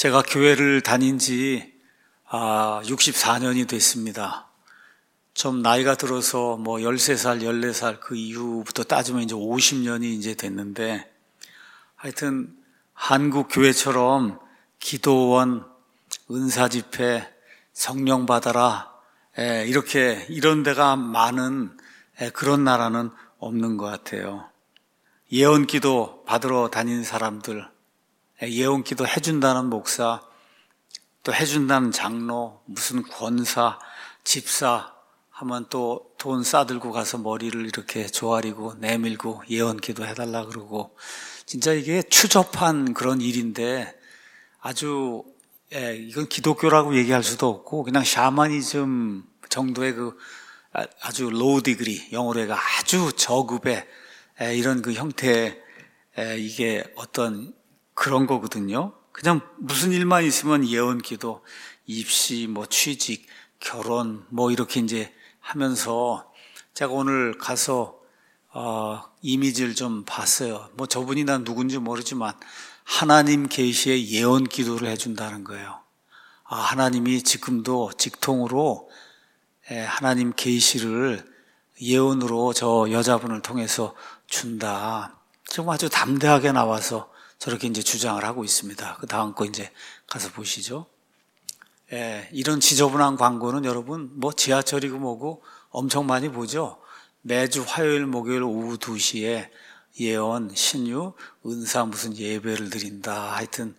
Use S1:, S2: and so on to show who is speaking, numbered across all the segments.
S1: 제가 교회를 다닌 지 64년이 됐습니다. 좀 나이가 들어서 13살, 14살 그 이후부터 따지면 이제 50년이 이제 됐는데, 하여튼 한국 교회처럼 기도원, 은사집회, 성령 받아라, 이런 데가 많은 그런 나라는 없는 것 같아요. 예언기도 받으러 다니는 사람들, 예언기도 해준다는 목사, 또 해준다는 장로, 무슨 권사, 집사 하면 또 돈 싸들고 가서 머리를 이렇게 조아리고 내밀고 예언기도 해달라 그러고, 진짜 이게 추접한 그런 일인데 아주 이건 기독교라고 얘기할 수도 없고 그냥 샤머니즘 정도의 그 아주 로우 디그리, 영어로 해가 아주 저급의 이런 그 형태의 이게 어떤 그런 거거든요. 그냥 무슨 일만 있으면 예언기도, 입시, 취직, 결혼, 이렇게 이제 하면서 제가 오늘 가서, 이미지를 좀 봤어요. 저분이 난 누군지 모르지만 하나님 계시의 예언 기도를 해준다는 거예요. 하나님이 지금도 직통으로 하나님 계시를 예언으로 저 여자분을 통해서 준다. 지금 아주 담대하게 나와서 저렇게 이제 주장을 하고 있습니다. 그 다음 거 이제 가서 보시죠. 이런 지저분한 광고는 여러분 지하철이고 뭐고 엄청 많이 보죠. 매주 화요일, 목요일 오후 2시에 예언, 신유, 은사 무슨 예배를 드린다. 하여튼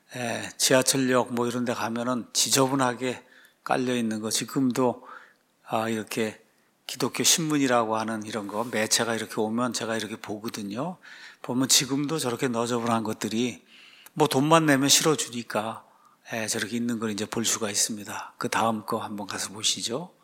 S1: 지하철역 이런 데 가면은 지저분하게 깔려 있는 거 지금도 이렇게 기독교 신문이라고 하는 이런 거 매체가 이렇게 오면 제가 이렇게 보거든요. 보면 지금도 저렇게 너저분한 것들이 돈만 내면 실어주니까 저렇게 있는 걸 이제 볼 수가 있습니다. 그 다음 거 한번 가서 보시죠.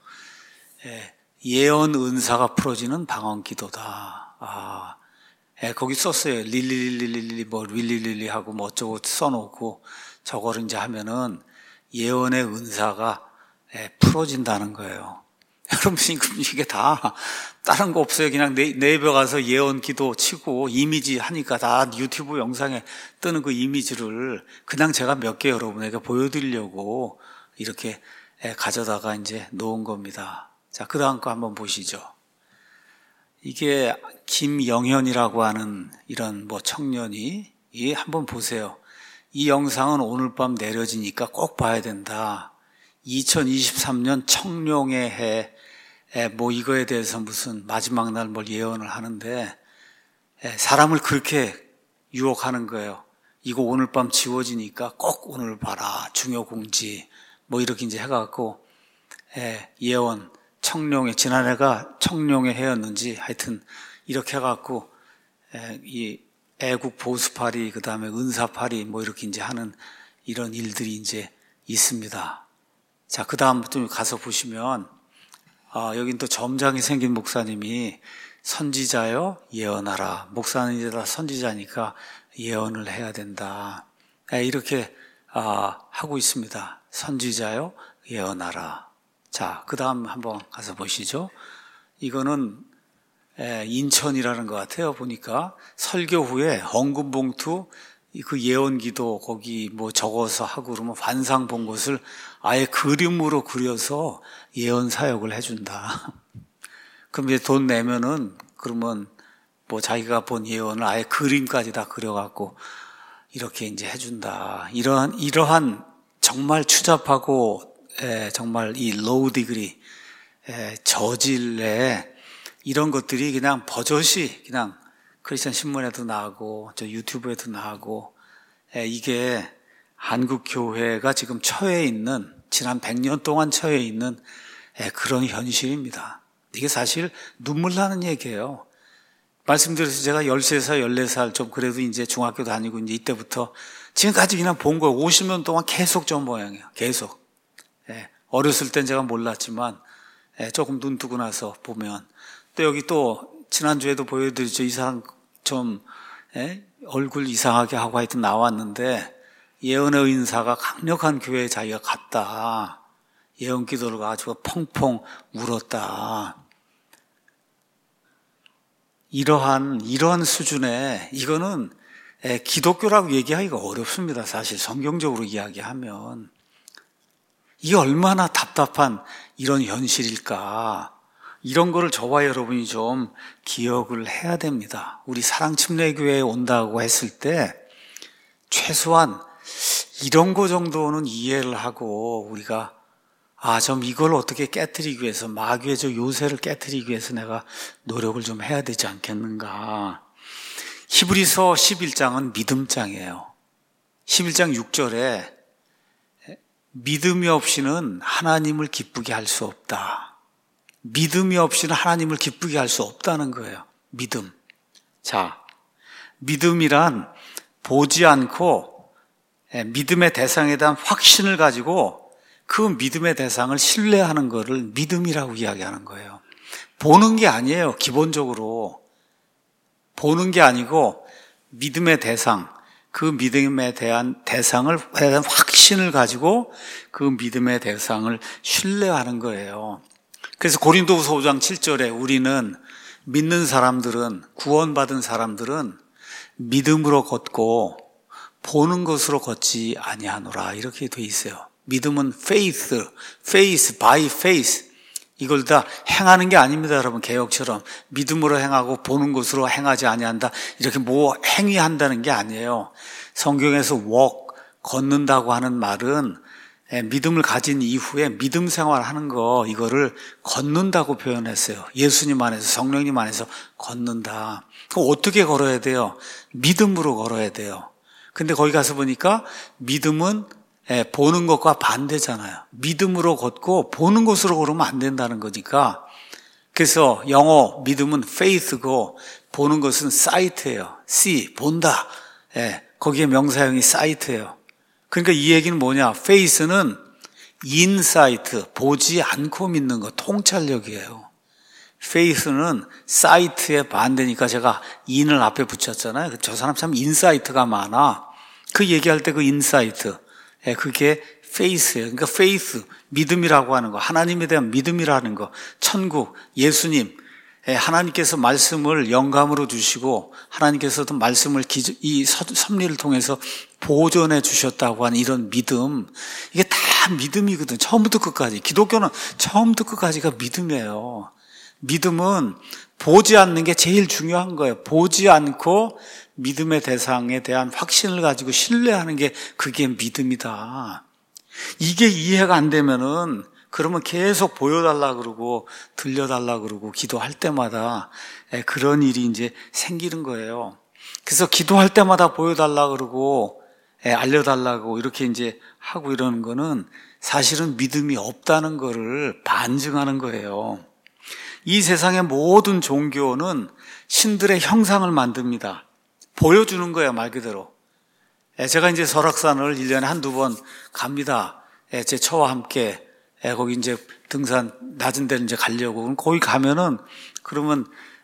S1: 예언 은사가 풀어지는 방언 기도다. 거기 썼어요. 릴리릴리 하고 어쩌고 써놓고 저거를 이제 하면은 예언의 은사가 풀어진다는 거예요. 여러분, 이게 다 다른 거 없어요. 그냥 네이버 가서 예언 기도 치고 이미지 하니까 다 유튜브 영상에 뜨는 그 이미지를 그냥 제가 몇 개 여러분에게 보여드리려고 이렇게 가져다가 이제 놓은 겁니다. 자, 그 다음 거 한번 보시죠. 이게 김영현이라고 하는 이런 청년이 한번 보세요. 이 영상은 오늘 밤 내려지니까 꼭 봐야 된다. 2023년 청룡의 해, 이거에 대해서 무슨 마지막 날 예언을 하는데, 사람을 그렇게 유혹하는 거예요. 이거 오늘 밤 지워지니까 꼭 오늘 봐라. 중요 공지. 이렇게 이제 해갖고, 예언, 청룡의, 지난해가 청룡의 해였는지 하여튼 이렇게 해갖고, 이 애국 보수파리, 그 다음에 은사파리, 이렇게 이제 하는 이런 일들이 이제 있습니다. 자, 그 다음 좀 가서 보시면, 여긴 또 점장이 생긴 목사님이 선지자요, 예언하라. 목사님이다 선지자니까 예언을 해야 된다. 이렇게, 하고 있습니다. 선지자요, 예언하라. 자, 그 다음 한번 가서 보시죠. 이거는, 인천이라는 것 같아요. 보니까 설교 후에 헌금 봉투, 그 예언기도 거기 적어서 하고 그러면 환상 본 것을 아예 그림으로 그려서 예언 사역을 해준다. 그럼 이제 돈 내면은 그러면 자기가 본 예언을 아예 그림까지 다 그려갖고 이렇게 이제 해준다. 이러한 정말 추잡하고 정말 이 로우 디그리 저질의 이런 것들이 그냥 버젓이 그냥 크리스천 신문에도 나오고 저 유튜브에도 나오고 이게 한국 교회가 지금 처해 있는 지난 100년 동안 처해 있는 그런 현실입니다. 이게 사실 눈물 나는 얘기예요. 말씀드려서 제가 13살, 14살 좀 그래도 이제 중학교 다니고 이제 이때부터 지금까지 그냥 본 거예요. 50년 동안 계속 저 모양이에요. 계속. 어렸을 땐 제가 몰랐지만 조금 눈 뜨고 나서 보면 또 여기 또 지난주에도 보여드렸죠. 이 사람 좀 얼굴 이상하게 하고 하여튼 나왔는데 예언의 은사가 강력한 교회에 자기가 갔다. 예언 기도를 가지고 펑펑 울었다. 이러한 수준의 이거는 기독교라고 얘기하기가 어렵습니다. 사실 성경적으로 이야기하면. 이게 얼마나 답답한 이런 현실일까. 이런 거를 저와 여러분이 좀 기억을 해야 됩니다. 우리 사랑침례교회에 온다고 했을 때 최소한 이런 거 정도는 이해를 하고 우리가 좀 이걸 어떻게 깨트리기 위해서, 마귀의 저 요새를 깨트리기 위해서 내가 노력을 좀 해야 되지 않겠는가. 히브리서 11장은 믿음장이에요. 11장 6절에 믿음이 없이는 하나님을 기쁘게 할 수 없다. 믿음이 없이는 하나님을 기쁘게 할 수 없다는 거예요. 믿음. 자, 믿음이란 보지 않고 믿음의 대상에 대한 확신을 가지고 그 믿음의 대상을 신뢰하는 것을 믿음이라고 이야기하는 거예요. 보는 게 아니에요. 기본적으로. 보는 게 아니고 믿음의 대상, 그 믿음에 대한 대상을 대한 확신을 가지고 그 믿음의 대상을 신뢰하는 거예요. 그래서 고린도후서 5장 7절에 우리는 믿는 사람들은, 구원받은 사람들은 믿음으로 걷고 보는 것으로 걷지 아니하노라 이렇게 돼 있어요. 믿음은 faith by faith. 이걸 다 행하는 게 아닙니다, 여러분. 개혁처럼 믿음으로 행하고 보는 것으로 행하지 아니한다. 이렇게 행위한다는 게 아니에요. 성경에서 walk, 걷는다고 하는 말은 믿음을 가진 이후에 믿음 생활하는 거, 이거를 걷는다고 표현했어요. 예수님 안에서, 성령님 안에서 걷는다. 그럼 어떻게 걸어야 돼요? 믿음으로 걸어야 돼요. 근데 거기 가서 보니까 믿음은 보는 것과 반대잖아요. 믿음으로 걷고 보는 것으로 걸으면 안 된다는 거니까. 그래서 영어 믿음은 faith고 보는 것은 sight예요. see, 본다. 거기에 명사형이 sight예요. 그러니까 이 얘기는 뭐냐? faith는 insight, 보지 않고 믿는 거, 통찰력이에요. faith는 sight의 반대니까 제가 in을 앞에 붙였잖아요. 저 사람 참 insight가 많아. 그 얘기할 때 그 insight, 그게 faith예요. 그러니까 faith, 믿음이라고 하는 거, 하나님에 대한 믿음이라는 거, 천국, 예수님, 하나님께서 말씀을 영감으로 주시고 하나님께서도 말씀을 이 섭리를 통해서 보존해 주셨다고 하는 이런 믿음, 이게 다 믿음이거든. 처음부터 끝까지. 기독교는 처음부터 끝까지가 믿음이에요. 믿음은 보지 않는 게 제일 중요한 거예요. 보지 않고 믿음의 대상에 대한 확신을 가지고 신뢰하는 게 그게 믿음이다. 이게 이해가 안 되면은 그러면 계속 보여달라 그러고 들려달라 그러고 기도할 때마다 그런 일이 이제 생기는 거예요. 그래서 기도할 때마다 보여달라 그러고 알려달라고 이렇게 이제 하고 이러는 거는 사실은 믿음이 없다는 거를 반증하는 거예요. 이 세상의 모든 종교는 신들의 형상을 만듭니다. 보여주는 거예요, 말 그대로. 제가 이제 설악산을 1년에 한두 번 갑니다. 제 처와 함께. 거기 이제 등산 낮은 데를 이제 가려고. 그럼 거기 가면은 그러면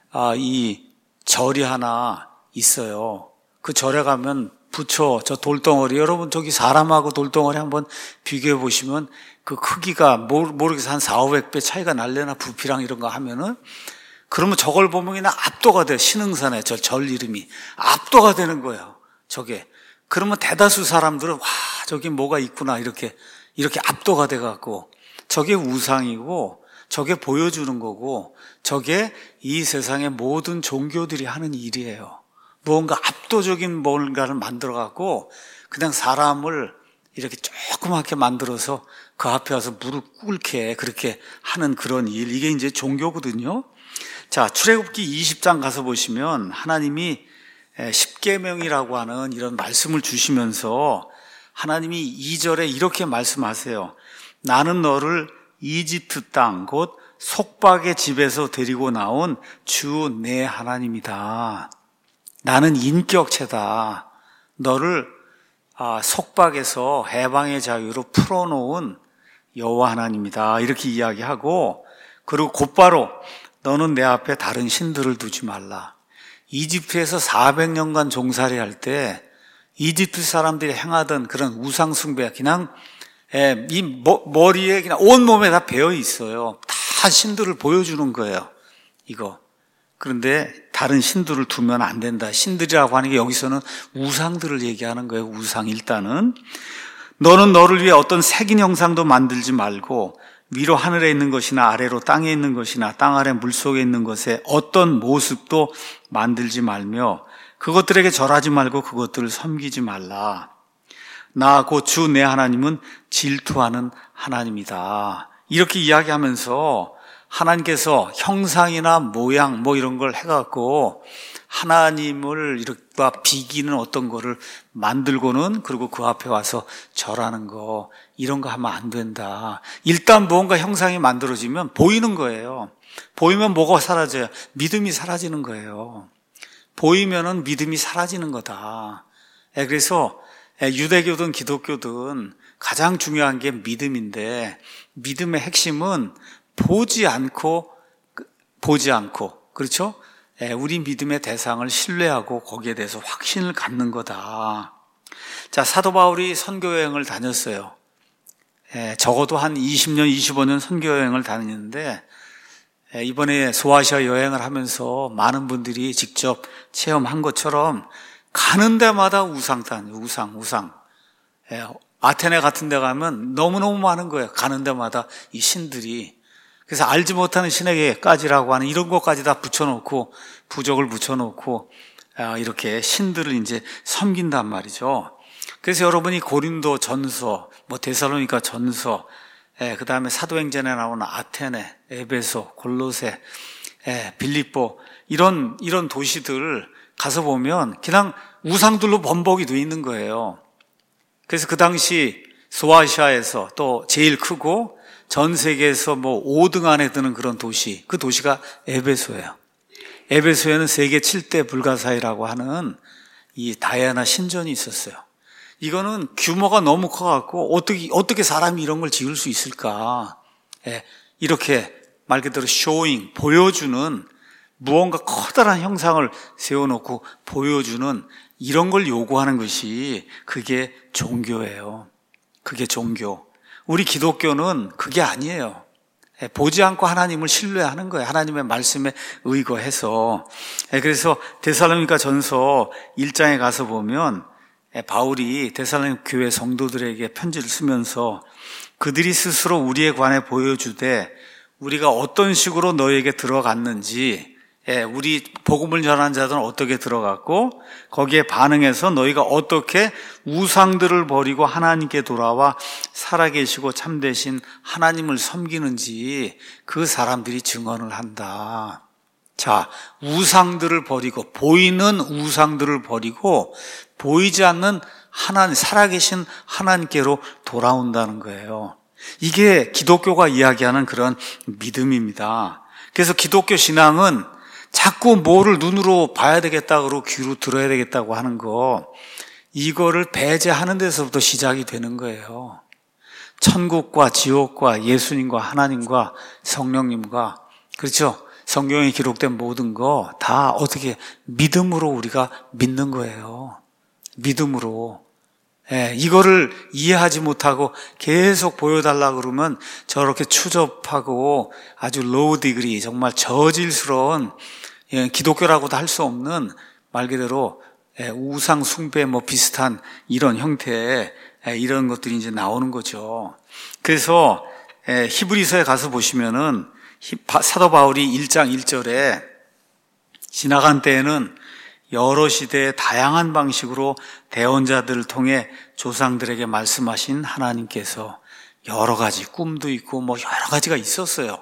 S1: 이 절이 하나 있어요. 그 절에 가면 부처 저 돌덩어리, 여러분 저기 사람하고 돌덩어리 한번 비교해 보시면 그 크기가 모르겠어 한 400~500배 차이가 날래나 부피랑 이런 거 하면은 그러면 저걸 보면 그냥 압도가 돼요. 신흥산의 절 이름이 압도가 되는 거예요. 저게. 그러면 대다수 사람들은 와 저기 뭐가 있구나 이렇게 압도가 돼 갖고 저게 우상이고 저게 보여주는 거고 저게 이 세상의 모든 종교들이 하는 일이에요. 무언가 압도적인 뭔가를 만들어 갖고 그냥 사람을 이렇게 조그맣게 만들어서 그 앞에 와서 무릎 꿇게 그렇게 하는 그런 일, 이게 이제 종교거든요. 자, 출애굽기 20장 가서 보시면 하나님이 십계명이라고 하는 이런 말씀을 주시면서 하나님이 2절에 이렇게 말씀하세요. 나는 너를 이집트 땅 곧 속박의 집에서 데리고 나온 주 내 하나님이다. 나는 인격체다. 너를 속박에서 해방의 자유로 풀어놓은 여호와 하나님이다. 이렇게 이야기하고, 그리고 곧바로 너는 내 앞에 다른 신들을 두지 말라. 이집트에서 400년간 종살이 할 때 이집트 사람들이 행하던 그런 우상 숭배, 그냥 이 머리에 그냥 온몸에 다 배어 있어요. 다 신들을 보여주는 거예요. 이거. 그런데 다른 신들을 두면 안 된다. 신들이라고 하는 게 여기서는 우상들을 얘기하는 거예요. 우상. 일단은 너는 너를 위해 어떤 색인 형상도 만들지 말고 위로 하늘에 있는 것이나 아래로 땅에 있는 것이나 땅 아래 물속에 있는 것에 어떤 모습도 만들지 말며 그것들에게 절하지 말고 그것들을 섬기지 말라. 나 곧 주 내 하나님은 질투하는 하나님이다. 이렇게 이야기하면서 하나님께서 형상이나 모양 뭐 이런 걸 해갖고 하나님을 이렇게 비기는 어떤 거를 만들고는 그리고 그 앞에 와서 절하는 거 이런 거 하면 안 된다. 일단 무언가 형상이 만들어지면 보이는 거예요. 보이면 뭐가 사라져요? 믿음이 사라지는 거예요. 보이면은 믿음이 사라지는 거다. 그래서 유대교든 기독교든 가장 중요한 게 믿음인데 믿음의 핵심은 보지 않고 그렇죠? 우리 믿음의 대상을 신뢰하고 거기에 대해서 확신을 갖는 거다. 자, 사도 바울이 선교여행을 다녔어요. 적어도 한 20년, 25년 선교여행을 다녔는데 이번에 소아시아 여행을 하면서 많은 분들이 직접 체험한 것처럼 가는 데마다 우상. 아테네 같은 데 가면 너무너무 많은 거예요. 가는 데마다 이 신들이. 그래서 알지 못하는 신에게까지라고 하는 이런 것까지 다 붙여놓고 부적을 붙여놓고 이렇게 신들을 이제 섬긴단 말이죠. 그래서 여러분이 고린도 전서, 데살로니가 전서, 그 다음에 사도행전에 나오는 아테네, 에베소, 골로새, 빌립보 이런 도시들 가서 보면 그냥 우상들로 범벅이 돼 있는 거예요. 그래서 그 당시 소아시아에서 또 제일 크고 전 세계에서 5등 안에 드는 그런 도시, 그 도시가 에베소예요. 에베소에는 세계 7대 불가사의라고 하는 이 다이아나 신전이 있었어요. 이거는 규모가 너무 커갖고 어떻게 사람이 이런 걸 지을 수 있을까? 이렇게 말 그대로 쇼잉, 보여주는 무언가 커다란 형상을 세워놓고 보여주는 이런 걸 요구하는 것이 그게 종교예요. 그게 종교. 우리 기독교는 그게 아니에요. 보지 않고 하나님을 신뢰하는 거예요. 하나님의 말씀에 의거해서. 그래서 데살로니가 전서 1장에 가서 보면 바울이 데살로니가 교회 성도들에게 편지를 쓰면서 그들이 스스로 우리에 관해 보여주되 우리가 어떤 식으로 너에게 들어갔는지, 우리 복음을 전한 자들은 어떻게 들어갔고 거기에 반응해서 너희가 어떻게 우상들을 버리고 하나님께 돌아와 살아계시고 참되신 하나님을 섬기는지 그 사람들이 증언을 한다. 자, 우상들을 버리고, 보이는 우상들을 버리고 보이지 않는 하나님, 살아계신 하나님께로 돌아온다는 거예요. 이게 기독교가 이야기하는 그런 믿음입니다. 그래서 기독교 신앙은 자꾸 뭐를 눈으로 봐야 되겠다, 그러고 귀로 들어야 되겠다고 하는 거, 이거를 배제하는 데서부터 시작이 되는 거예요. 천국과 지옥과 예수님과 하나님과 성령님과, 그렇죠? 성경에 기록된 모든 거 다 어떻게 믿음으로 우리가 믿는 거예요. 믿음으로. 이거를 이해하지 못하고 계속 보여달라 그러면 저렇게 추접하고 아주 로우 디그리, 정말 저질스러운 기독교라고도 할 수 없는 말 그대로 우상 숭배 비슷한 이런 형태의 이런 것들이 이제 나오는 거죠. 그래서 히브리서에 가서 보시면은 사도 바울이 1장 1절에 지나간 때에는 여러 시대의 다양한 방식으로 대언자들을 통해 조상들에게 말씀하신 하나님께서 여러 가지 꿈도 있고 여러 가지가 있었어요.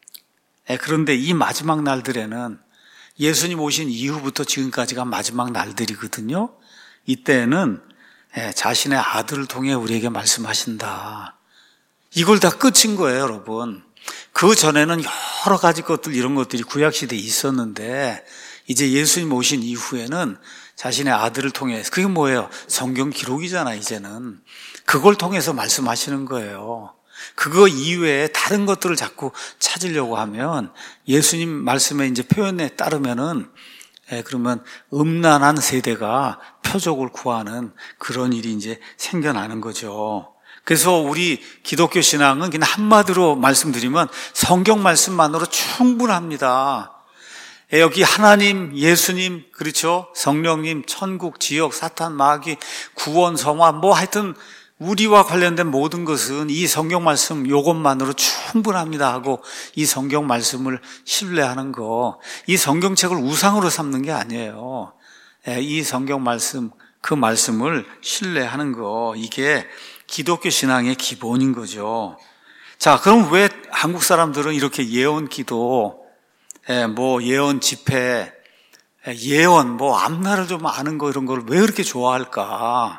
S1: 그런데 이 마지막 날들에는 예수님 오신 이후부터 지금까지가 마지막 날들이거든요. 이때는 자신의 아들을 통해 우리에게 말씀하신다. 이걸 다 끝인 거예요, 여러분. 그 전에는 여러 가지 것들, 이런 것들이 구약시대에 있었는데 이제 예수님 오신 이후에는 자신의 아들을 통해, 그게 뭐예요? 성경 기록이잖아, 이제는. 그걸 통해서 말씀하시는 거예요. 그거 이외에 다른 것들을 자꾸 찾으려고 하면 예수님 말씀의 이제 표현에 따르면은 그러면 음란한 세대가 표적을 구하는 그런 일이 이제 생겨나는 거죠. 그래서 우리 기독교 신앙은 그냥 한마디로 말씀드리면 성경 말씀만으로 충분합니다. 여기 하나님, 예수님, 그렇죠? 성령님, 천국, 지역, 사탄, 마귀, 구원, 성화, 뭐 하여튼 우리와 관련된 모든 것은 이 성경 말씀 요것만으로 충분합니다 하고 이 성경 말씀을 신뢰하는 거, 이 성경책을 우상으로 삼는 게 아니에요. 이 성경 말씀, 그 말씀을 신뢰하는 거, 이게 기독교 신앙의 기본인 거죠. 자, 그럼 왜 한국 사람들은 이렇게 예언 기도, 뭐 예언 집회, 예언 뭐 앞날을 좀 아는 거 이런 걸 왜 그렇게 좋아할까?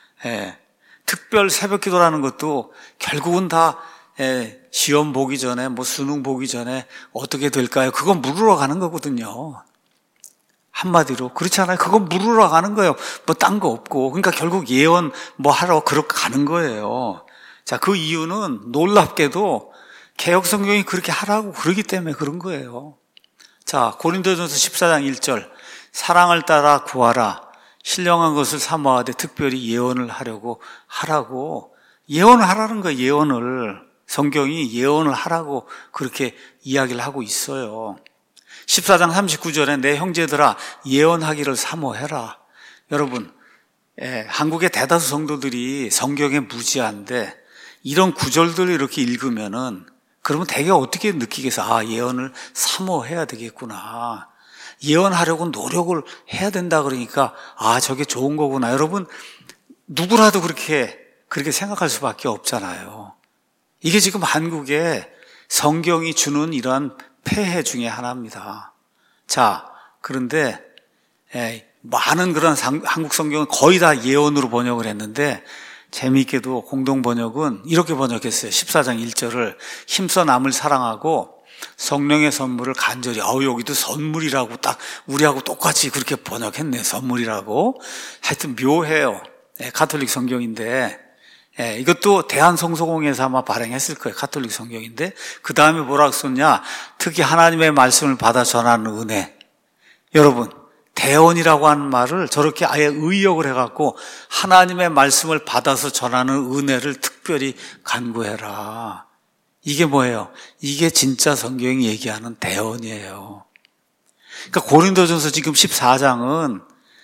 S1: 특별 새벽 기도라는 것도 결국은 다 시험 보기 전에 뭐 수능 보기 전에 어떻게 될까요? 그건 물으러 가는 거거든요. 한마디로 그렇지 않아요? 그건 물으러 가는 거예요. 뭐 딴 거 없고. 그러니까 결국 예언 뭐 하러 그렇게 가는 거예요. 자, 그 이유는 놀랍게도 개역 성경이 그렇게 하라고 그러기 때문에 그런 거예요. 자, 고린도전서 14장 1절. 사랑을 따라 구하라. 신령한 것을 사모하되 특별히 예언을 하라고 예언을 하라는 거예요. 예언을. 성경이 예언을 하라고 그렇게 이야기를 하고 있어요. 14장 39절에 내 형제들아 예언하기를 사모해라. 여러분, 한국의 대다수 성도들이 성경에 무지한데 이런 구절들을 이렇게 읽으면은 그러면 대개 어떻게 느끼겠어? 아, 예언을 사모해야 되겠구나. 예언하려고 노력을 해야 된다 그러니까 아, 저게 좋은 거구나. 여러분, 누구라도 그렇게 생각할 수밖에 없잖아요. 이게 지금 한국에 성경이 주는 이러한 폐해 중에 하나입니다. 자, 그런데 많은 그런 한국 성경은 거의 다 예언으로 번역을 했는데 재미있게도 공동 번역은 이렇게 번역했어요. 14장 1절을 힘써 남을 사랑하고 성령의 선물을 간절히 여기도 선물이라고 딱 우리하고 똑같이 그렇게 번역했네. 선물이라고. 하여튼 묘해요. 가톨릭 성경인데 이것도 대한성서공회에서 아마 발행했을 거예요. 가톨릭 성경인데 그 다음에 뭐라고 썼냐. 특히 하나님의 말씀을 받아 전하는 은혜. 여러분, 대언이라고 하는 말을 저렇게 아예 의역을 해갖고 하나님의 말씀을 받아서 전하는 은혜를 특별히 간구해라. 이게 뭐예요? 이게 진짜 성경이 얘기하는 대언이에요. 그러니까 고린도전서 지금 14장은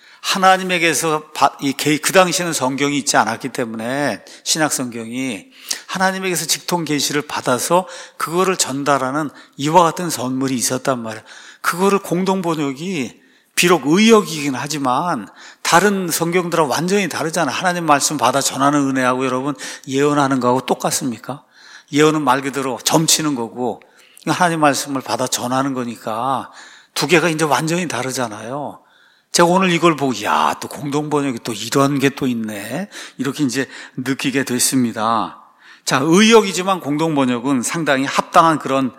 S1: 하나님에게서 그 당시에는 성경이 있지 않았기 때문에 신약 성경이 하나님에게서 직통 계시를 받아서 그거를 전달하는 이와 같은 선물이 있었단 말이에요. 그거를 공동 번역이 비록 의역이긴 하지만 다른 성경들하고 완전히 다르잖아요. 하나님 말씀 받아 전하는 은혜하고 여러분 예언하는 거하고 똑같습니까? 예언은 말 그대로 점치는 거고 하나님 말씀을 받아 전하는 거니까 두 개가 이제 완전히 다르잖아요. 제가 오늘 이걸 보고 또 공동 번역이 또 이런 게 또 있네. 이렇게 이제 느끼게 됐습니다. 자, 의역이지만 공동 번역은 상당히 합당한 그런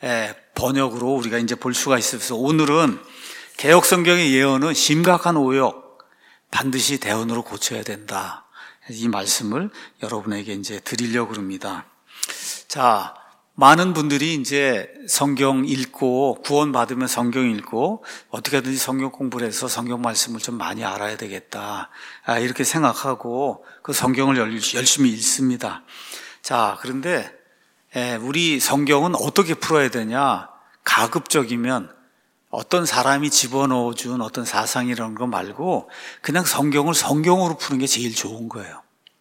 S1: 번역으로 우리가 이제 볼 수가 있어서 오늘은 개역 성경의 예언은 심각한 오역, 반드시 대언으로 고쳐야 된다. 이 말씀을 여러분에게 이제 드리려고 합니다. 자, 많은 분들이 이제 성경 읽고 구원받으면 성경 읽고 어떻게든지 성경 공부를 해서 성경 말씀을 좀 많이 알아야 되겠다. 이렇게 생각하고 그 성경을 열심히 읽습니다. 자, 그런데 우리 성경은 어떻게 풀어야 되냐? 가급적이면 어떤 사람이 집어넣어준 어떤 사상이라는 거 말고 그냥 성경을 성경으로 푸는 게 제일 좋은 거예요.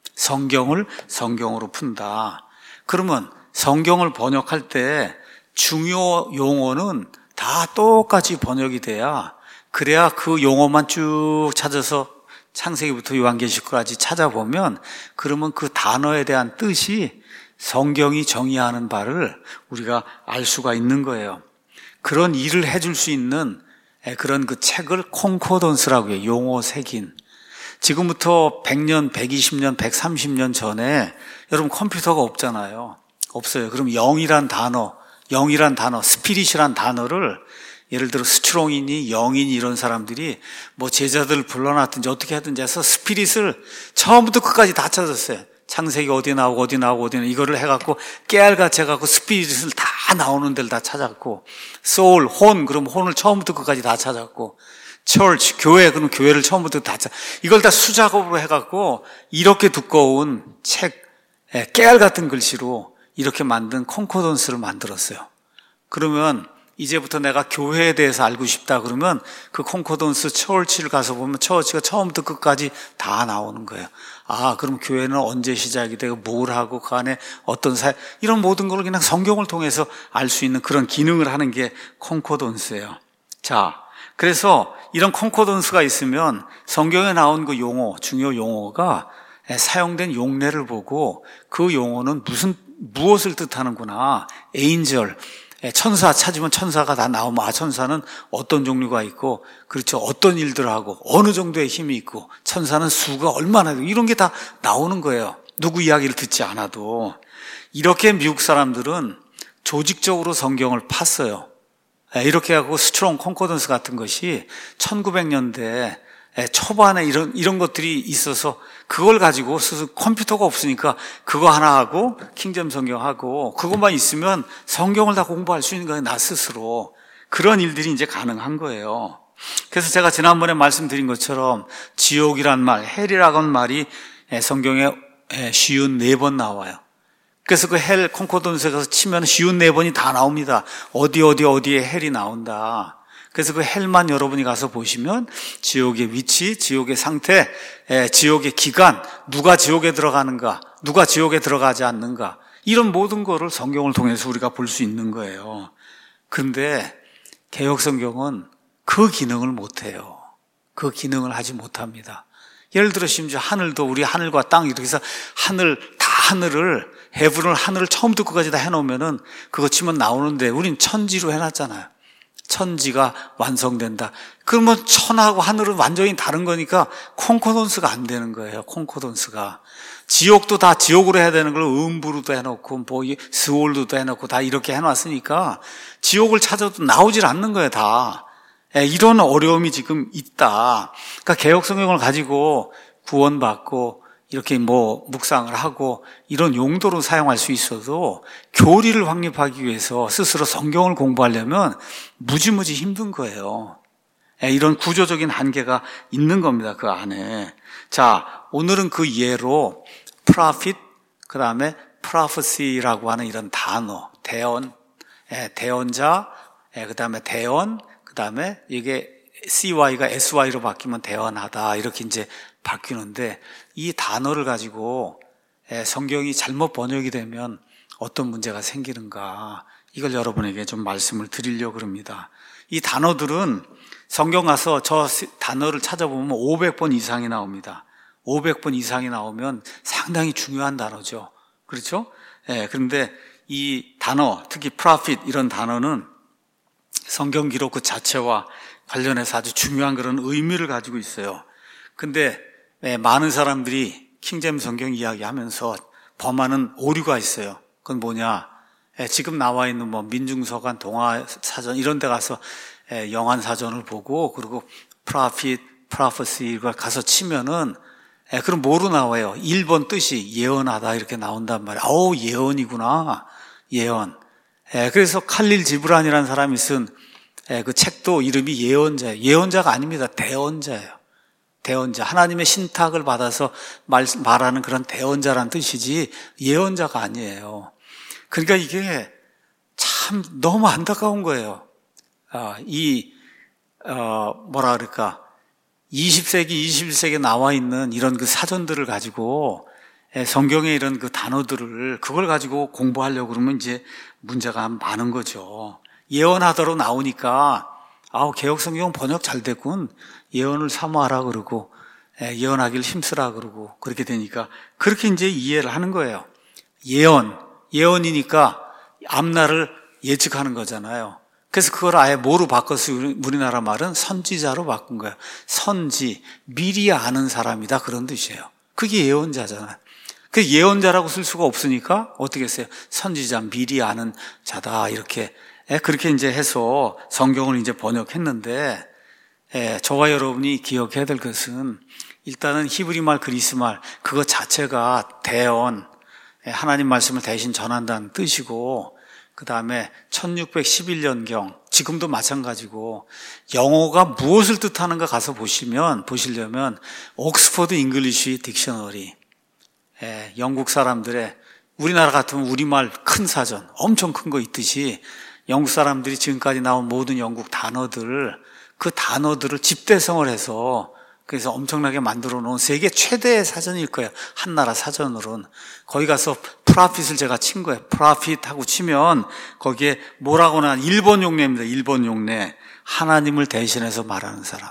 S1: 성경을 성경으로 푼다. 그러면 성경을 번역할 때 중요 용어는 다 똑같이 번역이 돼야 그래야 그 용어만 쭉 찾아서 창세기부터 요한계시록까지 찾아보면 그러면 그 단어에 대한 뜻이 성경이 정의하는 바를 우리가 알 수가 있는 거예요. 그런 일을 해줄 수 있는 그런 그 책을 콩코던스라고 해요. 용어 색인. 지금부터 100년, 120년, 130년 전에 여러분 컴퓨터가 없잖아요. 없어요. 그럼 영이란 단어, 스피릿이란 단어를 예를 들어 스트롱이니 영인이 이런 사람들이 뭐 제자들 불러놨든지 어떻게 하든지 해서 스피릿을 처음부터 끝까지 다 찾았어요. 창세기 어디 나오고 이거를 해갖고 깨알같이 해갖고 스피릿을 다 나오는 데를 다 찾았고 소울, 혼, 그럼 혼을 처음부터 끝까지 다 찾았고 church, 교회, 그럼 교회를 처음부터 다 이걸 다 수작업으로 해갖고 이렇게 두꺼운 책, 깨알 같은 글씨로 이렇게 만든 콩코던스를 만들었어요. 그러면 이제부터 내가 교회에 대해서 알고 싶다 그러면 그 콘코던스 처치를 가서 보면 처치가 처음부터 끝까지 다 나오는 거예요. 아, 그럼 교회는 언제 시작이 되고 뭘 하고 그 안에 어떤 이런 모든 걸 그냥 성경을 통해서 알 수 있는 그런 기능을 하는 게 콘코던스예요. 자, 그래서 이런 콘코던스가 있으면 성경에 나온 그 용어, 중요 용어가 사용된 용례를 보고 그 용어는 무엇을 뜻하는구나. 에인절, 천사 찾으면 천사가 다 나오면 천사는 어떤 종류가 있고, 그렇죠, 어떤 일들을 하고 어느 정도의 힘이 있고 천사는 수가 얼마나 되고 이런 게 다 나오는 거예요. 누구 이야기를 듣지 않아도. 이렇게 미국 사람들은 조직적으로 성경을 팠어요. 이렇게 하고 스트롱 콘코던스 같은 것이 1900년대 초반에 이런 것들이 있어서 그걸 가지고 스스로 컴퓨터가 없으니까 그거 하나 하고 킹잼 성경하고 그것만 있으면 성경을 다 공부할 수 있는 거예요. 나 스스로. 그런 일들이 이제 가능한 거예요. 그래서 제가 지난번에 말씀드린 것처럼 지옥이란 말, 헬이라는 말이 성경에 쉬운 4번 나와요. 그래서 그 헬 콘코던스에 가서 치면 쉬운 4번이 다 나옵니다. 어디에 헬이 나온다. 그래서 그 헬만 여러분이 가서 보시면 지옥의 위치, 지옥의 상태, 지옥의 기간, 누가 지옥에 들어가는가, 누가 지옥에 들어가지 않는가, 이런 모든 거를 성경을 통해서 우리가 볼 수 있는 거예요. 그런데 개역 성경은 그 기능을 못해요. 그 기능을 하지 못합니다. 예를 들어 심지어 하늘도 우리 하늘과 땅 이렇게 해서 하늘을 하늘을 처음부터 끝까지 다 해놓으면은 그거 치면 나오는데 우린 천지로 해놨잖아요. 천지가 완성된다. 그러면 천하고 하늘은 완전히 다른 거니까 콘코던스가 안 되는 거예요. 콘코던스가. 지옥도 다 지옥으로 해야 되는 걸 음부로도 해놓고 스올도 해놓고 다 이렇게 해놨으니까 지옥을 찾아도 나오질 않는 거예요. 다. 이런 어려움이 지금 있다. 그러니까 개역 성경을 가지고 구원받고 이렇게 묵상을 하고 이런 용도로 사용할 수 있어도 교리를 확립하기 위해서 스스로 성경을 공부하려면 무지무지 힘든 거예요. 이런 구조적인 한계가 있는 겁니다. 그 안에. 자, 오늘은 그 예로 prophet, 그 다음에 prophecy라고 하는 이런 단어, 대언자, 그 다음에 대언, 그 다음에 이게 CY가 SY로 바뀌면 대언하다 이렇게 이제 바뀌는데 이 단어를 가지고 성경이 잘못 번역이 되면 어떤 문제가 생기는가, 이걸 여러분에게 좀 말씀을 드리려고 합니다. 이 단어들은 성경 가서 저 단어를 찾아보면 500번 이상이 나옵니다. 500번 이상이 나오면 상당히 중요한 단어죠. 그렇죠? 그런데 이 단어, 특히 prophet 이런 단어는 성경 기록 그 자체와 관련해서 아주 중요한 그런 의미를 가지고 있어요. 근데 많은 사람들이 킹잼 성경 이야기하면서 범하는 오류가 있어요. 그건 뭐냐? 지금 나와 있는 민중서관, 동화사전 이런 데 가서 영한사전을 보고 그리고 prophet, prophecy 이걸 가서 치면은 그럼 뭐로 나와요? 1번 뜻이 예언하다 이렇게 나온단 말이에요. 예언이구나. 예언. 그래서 칼릴 지브란이라는 사람이 쓴 그 책도 이름이 예언자예요. 예언자가 아닙니다. 대언자예요. 대언자. 하나님의 신탁을 받아서 말하는 그런 대언자란 뜻이지 예언자가 아니에요. 그러니까 이게 참 너무 안타까운 거예요. 20세기, 21세기에 나와 있는 이런 그 사전들을 가지고 성경의 이런 그 단어들을 그걸 가지고 공부하려고 그러면 이제 문제가 많은 거죠. 예언하다로 나오니까 개역 성경 번역 잘 됐군. 예언을 사모하라 그러고 예언하기를 힘쓰라 그러고 그렇게 되니까 그렇게 이제 이해를 하는 거예요. 예언이니까 앞날을 예측하는 거잖아요. 그래서 그걸 아예 뭐로 바꿨어요? 우리나라 말은 선지자로 바꾼 거예요. 선지, 미리 아는 사람이다 그런 뜻이에요. 그게 예언자잖아요. 그 예언자라고 쓸 수가 없으니까 어떻게 했어요? 선지자, 미리 아는 자다 이렇게 그렇게 이제 해서 성경을 이제 번역했는데 저와 여러분이 기억해야 될 것은 일단은 히브리 말, 그리스 말 그것 자체가 대언, 하나님 말씀을 대신 전한다는 뜻이고 그 다음에 1611년경 지금도 마찬가지고 영어가 무엇을 뜻하는가 가서 보시려면 옥스퍼드 잉글리시 딕셔너리, 영국 사람들의 우리나라 같으면 우리말 큰 사전 엄청 큰 거 있듯이 영국 사람들이 지금까지 나온 모든 영국 단어들을 그 단어들을 집대성을 해서 그래서 엄청나게 만들어 놓은 세계 최대의 사전일 거예요. 한나라 사전으로는. 거기 가서 프라핏을 제가 친 거예요. 프라핏 하고 치면 거기에 뭐라고나 일본 용례입니다. 일본 용례. 하나님을 대신해서 말하는 사람.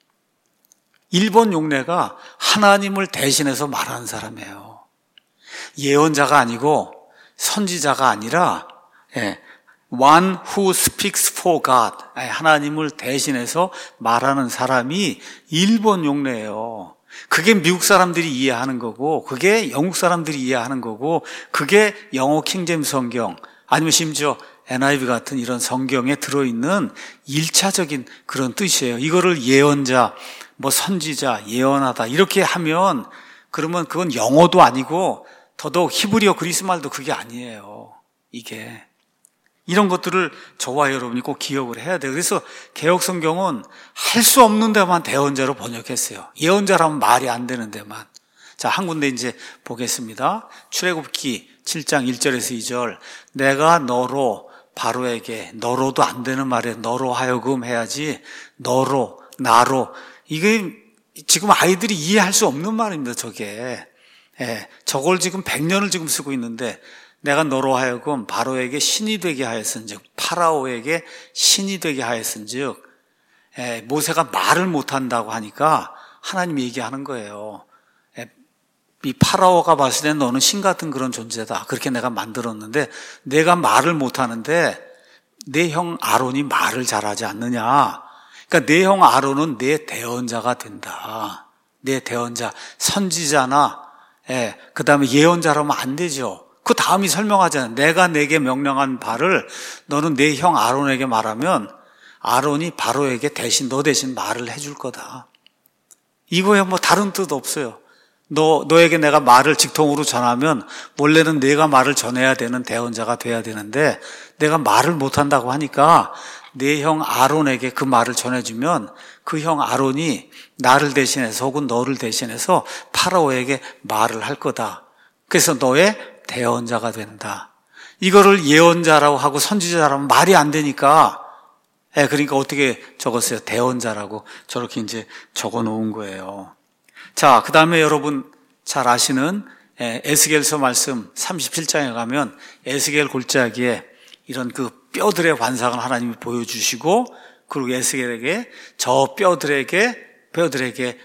S1: 일본 용례가 하나님을 대신해서 말하는 사람이에요. 예언자가 아니고 선지자가 아니라 one who speaks for God, 하나님을 대신해서 말하는 사람이 일본 용례예요. 그게 미국 사람들이 이해하는 거고, 그게 영국 사람들이 이해하는 거고, 그게 영어 킹제임스 성경, 아니면 심지어 NIV 같은 이런 성경에 들어있는 1차적인 그런 뜻이에요. 이거를 예언자, 선지자, 예언하다 이렇게 하면 그러면 그건 영어도 아니고 더더욱 히브리어 그리스 말도 그게 아니에요. 이게. 이런 것들을 저와 여러분이 꼭 기억을 해야 돼요. 그래서 개역성경은 할 수 없는 데만 대언자로 번역했어요. 예언자라면 말이 안 되는 데만. 자, 한 군데 이제 보겠습니다. 출애굽기 7장 1절에서 2절. 내가 너로 바로에게, 너로도 안 되는 말에 너로 하여금 해야지, 너로, 나로. 이게 지금 아이들이 이해할 수 없는 말입니다, 저게. 저걸 지금 100년을 지금 쓰고 있는데, 내가 너로 하여금 바로에게 신이 되게 하였은즉, 파라오에게 신이 되게 하였은즉, 모세가 말을 못한다고 하니까 하나님이 얘기하는 거예요. 이 파라오가 봤을 때 너는 신 같은 그런 존재다. 그렇게 내가 만들었는데 내가 말을 못하는데 내 형 아론이 말을 잘하지 않느냐. 그러니까 내 형 아론은 내 대언자가 된다. 내 대언자, 선지자나 그 다음에 예언자라면 안 되죠. 그 다음이 설명하잖아요. 내가 내게 명령한 바를 너는 내 형 아론에게 말하면 아론이 바로에게 너 대신 말을 해줄 거다. 이거에 다른 뜻 없어요. 너에게 내가 말을 직통으로 전하면 원래는 내가 말을 전해야 되는 대언자가 돼야 되는데 내가 말을 못한다고 하니까 내 형 아론에게 그 말을 전해주면 그 형 아론이 나를 대신해서 혹은 너를 대신해서 파라오에게 말을 할 거다. 그래서 너의 대언자가 된다. 이거를 예언자라고 하고 선지자라면 말이 안 되니까 그러니까 어떻게 적었어요? 대언자라고 저렇게 이제 적어 놓은 거예요. 자, 그 다음에 여러분 잘 아시는 에스겔서 말씀 37장에 가면 에스겔 골짜기에 이런 그 뼈들의 환상을 하나님이 보여주시고 그리고 에스겔에게 저 뼈들에게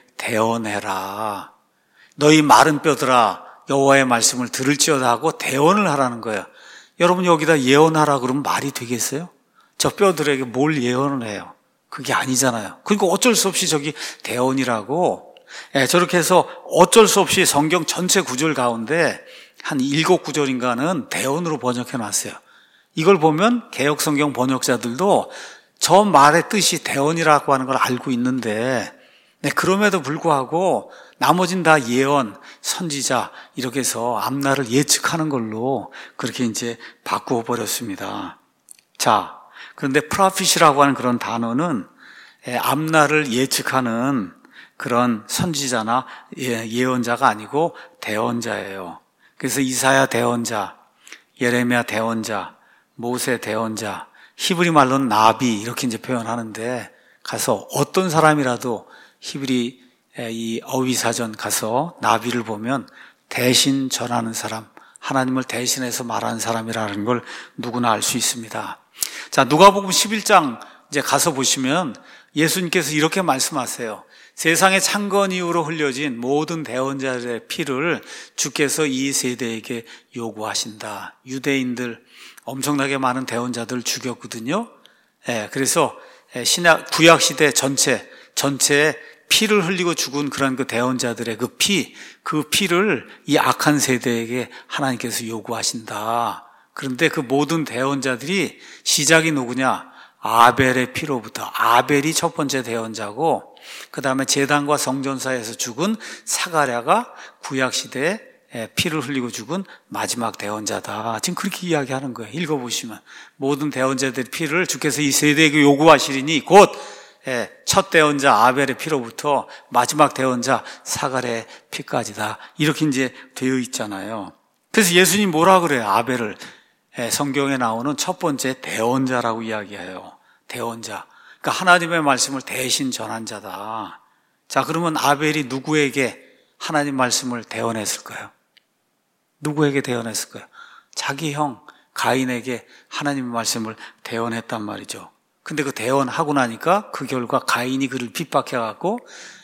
S1: 대언해라. 너희 마른 뼈들아 여호와의 말씀을 들을지어다 하고 대언을 하라는 거예요. 여러분 여기다 예언하라 그러면 말이 되겠어요? 저 뼈들에게 뭘 예언을 해요? 그게 아니잖아요. 그러니까 어쩔 수 없이 저기 대언이라고 저렇게 해서 어쩔 수 없이 성경 전체 구절 가운데 한 7구절인가는 대언으로 번역해 놨어요. 이걸 보면 개역성경 번역자들도 저 말의 뜻이 대언이라고 하는 걸 알고 있는데 그럼에도 불구하고 나머진 다 예언, 선지자 이렇게 해서 앞날을 예측하는 걸로 그렇게 이제 바꾸어 버렸습니다. 자, 그런데 프라핏이라고 하는 그런 단어는 앞날을 예측하는 그런 선지자나 예언자가 아니고 대언자예요. 그래서 이사야 대언자, 예레미야 대언자, 모세 대언자, 히브리 말로는 나비 이렇게 이제 표현하는데 가서 어떤 사람이라도 히브리 이 어휘사전 가서 나비를 보면 대신 전하는 사람, 하나님을 대신해서 말하는 사람이라는 걸 누구나 알 수 있습니다. 자, 누가복음 11장 이제 가서 보시면 예수님께서 이렇게 말씀하세요. 세상의 창건 이후로 흘려진 모든 대언자들의 피를 주께서 이 세대에게 요구하신다. 유대인들 엄청나게 많은 대언자들을 죽였거든요. 그래서 구약 시대 전체에 피를 흘리고 죽은 그런 그 대언자들의 그 피를 이 악한 세대에게 하나님께서 요구하신다. 그런데 그 모든 대언자들이 시작이 누구냐? 아벨의 피로부터. 아벨이 첫 번째 대언자고 그 다음에 제단과 성전사에서 죽은 사가랴가 구약시대에 피를 흘리고 죽은 마지막 대언자다. 지금 그렇게 이야기하는 거예요. 읽어보시면 모든 대언자들의 피를 주께서 이 세대에게 요구하시리니 곧 첫 대언자 아벨의 피로부터 마지막 대언자 사가랴의 피까지다. 이렇게 이제 되어 있잖아요. 그래서 예수님 뭐라 그래요? 아벨을 성경에 나오는 첫 번째 대언자라고 이야기해요. 대언자. 그러니까 하나님의 말씀을 대신 전한 자다. 자, 그러면 아벨이 누구에게 하나님 말씀을 대언했을까요? 누구에게 대언했을까요? 자기 형 가인에게 하나님의 말씀을 대언했단 말이죠. 근데 그 대언하고 나니까 그 결과 가인이 그를 핍박해갖고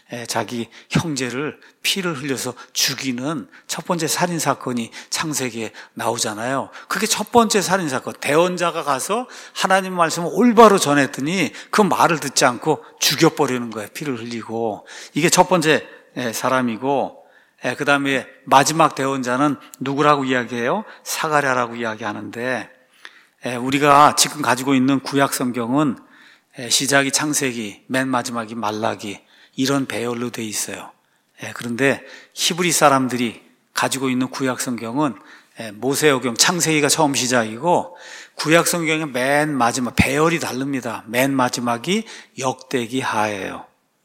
S1: 자기 형제를 피를 흘려서 죽이는 첫 번째 살인사건이 창세기에 나오잖아요. 그게 첫 번째 살인사건. 대언자가 가서 하나님 말씀을 올바로 전했더니 그 말을 듣지 않고 죽여버리는 거예요. 피를 흘리고. 이게 첫 번째 사람이고, 그 다음에 마지막 대언자는 누구라고 이야기해요? 사가랴라고 이야기하는데, 우리가 지금 가지고 있는 구약 성경은 시작이 창세기, 맨 마지막이 말라기, 이런 배열로 돼 있어요. 그런데 히브리 사람들이 가지고 있는 구약 성경은 모세오경, 창세기가 처음 시작이고, 구약 성경의 맨 마지막 배열이 다릅니다. 맨 마지막이 역대기 하예요.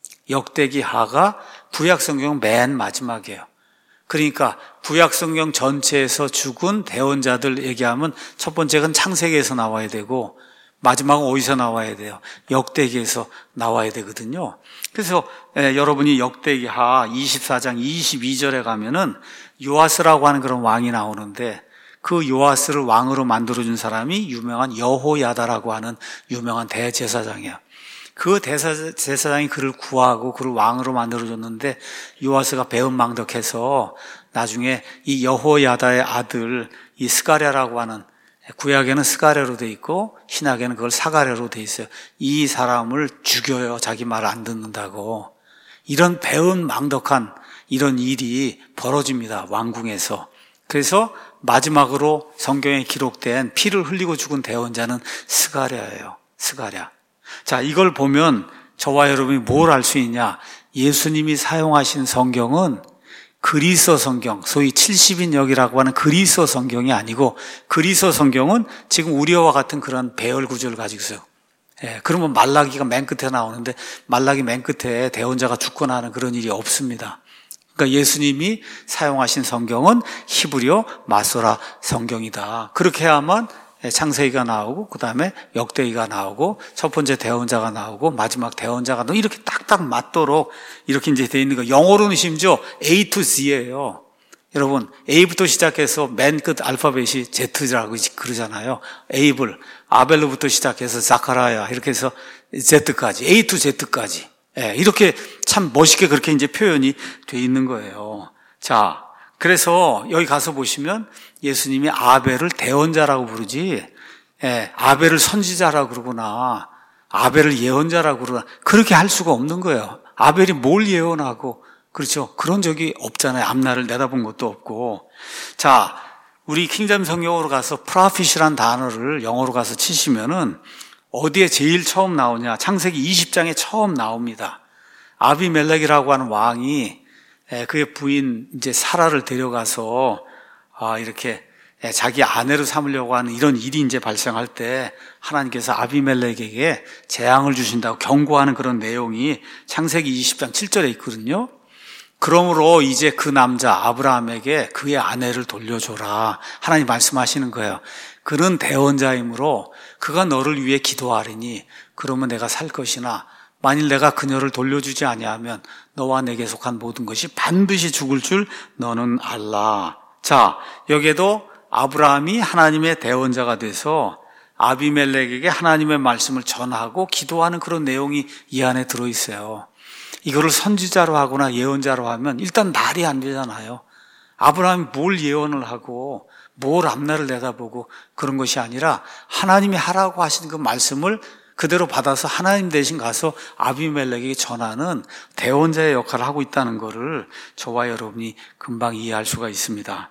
S1: 역대기 하가 구약 성경 맨 마지막이에요. 그러니까 구약 성경 전체에서 죽은 대언자들 얘기하면 첫 번째는 창세기에서 나와야 되고, 마지막은 어디서 나와야 돼요? 역대기에서 나와야 되거든요. 그래서 여러분이 역대기하 24장 22절에 가면은 요아스라고 하는 그런 왕이 나오는데, 그 요아스를 왕으로 만들어준 사람이 유명한 여호야다라고 하는 유명한 대제사장이에요. 그 제사장이 그를 구하고 그를 왕으로 만들어줬는데, 요아스가 배은망덕해서 나중에 이 여호야다의 아들 이 스가랴라고 하는, 구약에는 스가랴로 돼 있고 신약에는 그걸 사가랴로 돼 있어요. 이 사람을 죽여요. 자기 말 안 듣는다고. 이런 배은망덕한 이런 일이 벌어집니다. 왕궁에서. 그래서 마지막으로 성경에 기록된 피를 흘리고 죽은 대언자는 스가랴예요. 스가랴. 자, 이걸 보면 저와 여러분이 뭘 알 수 있냐? 예수님이 사용하신 성경은 그리스어 성경, 소위 70인역이라고 하는 그리스어 성경이 아니고, 그리스어 성경은 지금 우리와 같은 그런 배열 구조를 가지고 있어요. 그러면 말라기가 맨 끝에 나오는데, 말라기 맨 끝에 대언자가 죽거나 하는 그런 일이 없습니다. 그러니까 예수님이 사용하신 성경은 히브리어 마소라 성경이다. 그렇게 해야만 창세기가 나오고, 그 다음에 역대기가 나오고, 첫 번째 대언자가 나오고, 마지막 대언자가 나오고, 이렇게 딱딱 맞도록 이렇게 이제 되어 있는 거. 영어로는 심지어 A to Z예요. 여러분, A부터 시작해서 맨 끝 알파벳이 Z라고 그러잖아요. 에이블, 아벨로부터 시작해서 자카라야, 이렇게 해서 Z까지, A to Z까지. 이렇게 참 멋있게 그렇게 이제 표현이 되어 있는 거예요. 자, 그래서 여기 가서 보시면 예수님이 아벨을 대언자라고 부르지, 아벨을 선지자라고 그러거나 아벨을 예언자라고 그러나 그렇게 할 수가 없는 거예요. 아벨이 뭘 예언하고, 그렇죠? 그런 적이 없잖아요. 앞날을 내다본 것도 없고. 자, 우리 킹잼 성경으로 가서 프로핏이란 단어를 영어로 가서 치시면은 어디에 제일 처음 나오냐? 창세기 20장에 처음 나옵니다. 아비멜렉이라고 하는 왕이 그의 부인 이제 사라를 데려가서 이렇게 자기 아내로 삼으려고 하는 이런 일이 이제 발생할 때 하나님께서 아비멜렉에게 재앙을 주신다고 경고하는 그런 내용이 창세기 20장 7절에 있거든요. 그러므로 이제 그 남자 아브라함에게 그의 아내를 돌려줘라. 하나님 말씀하시는 거예요. 그는 대언자이므로 그가 너를 위해 기도하리니 그러면 내가 살 것이나 만일 내가 그녀를 돌려주지 아니하면 너와 내게 속한 모든 것이 반드시 죽을 줄 너는 알라. 자, 여기에도 아브라함이 하나님의 대언자가 돼서 아비멜렉에게 하나님의 말씀을 전하고 기도하는 그런 내용이 이 안에 들어있어요. 이거를 선지자로 하거나 예언자로 하면 일단 말이 안 되잖아요. 아브라함이 뭘 예언을 하고 뭘 앞날을 내다보고 그런 것이 아니라 하나님이 하라고 하신 그 말씀을 그대로 받아서 하나님 대신 가서 아비멜렉에게 전하는 대언자의 역할을 하고 있다는 것을 저와 여러분이 금방 이해할 수가 있습니다.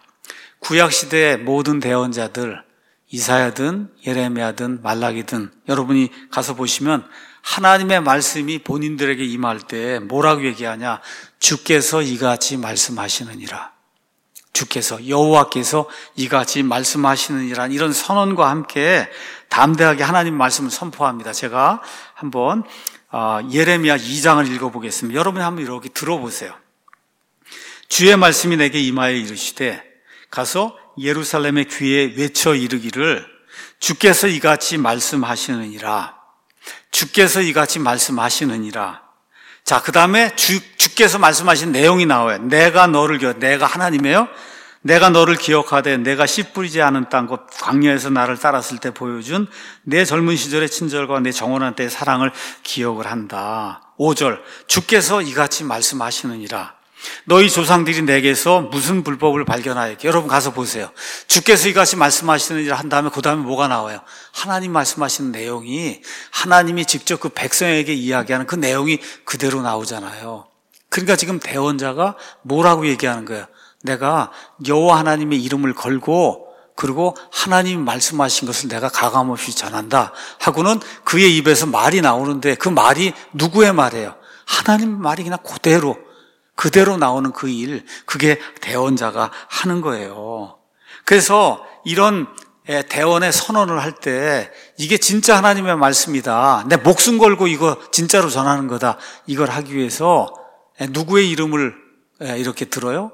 S1: 구약시대의 모든 대언자들, 이사야든 예레미야든 말라기든 여러분이 가서 보시면 하나님의 말씀이 본인들에게 임할 때 뭐라고 얘기하냐? 주께서 이같이 말씀하시느니라. 주께서, 여호와께서 이같이 말씀하시느니라. 이런 선언과 함께 담대하게 하나님 말씀을 선포합니다. 제가 한번 예레미야 2장을 읽어보겠습니다. 여러분이 한번 이렇게 들어보세요. 주의 말씀이 내게 임하여 이르시되 가서 예루살렘의 귀에 외쳐 이르기를 주께서 이같이 말씀하시느니라. 주께서 이같이 말씀하시느니라. 자, 그 다음에 주께서 말씀하신 내용이 나와요. 내가 하나님이에요. 내가 너를 기억하되 내가 씨 뿌리지 않은 땅 곧 광야에서 나를 따랐을 때 보여준 내 젊은 시절의 친절과 내 정원한 때의 사랑을 기억을 한다. 5절 주께서 이같이 말씀하시느니라. 너희 조상들이 내게서 무슨 불법을 발견하였게. 여러분 가서 보세요. 주께서 이같이 말씀하시느니라 한 다음에 그 다음에 뭐가 나와요? 하나님 말씀하시는 내용이 하나님이 직접 그 백성에게 이야기하는 그 내용이 그대로 나오잖아요. 그러니까 지금 대언자가 뭐라고 얘기하는 거예요? 내가 여호와 하나님의 이름을 걸고 그리고 하나님이 말씀하신 것을 내가 가감없이 전한다 하고는 그의 입에서 말이 나오는데 그 말이 누구의 말이에요? 하나님 말이 그냥 그대로 나오는 그 일, 그게 대언자가 하는 거예요. 그래서 이런 대언의 선언을 할 때 이게 진짜 하나님의 말씀이다, 내 목숨 걸고 이거 진짜로 전하는 거다, 이걸 하기 위해서 누구의 이름을 이렇게 들어요?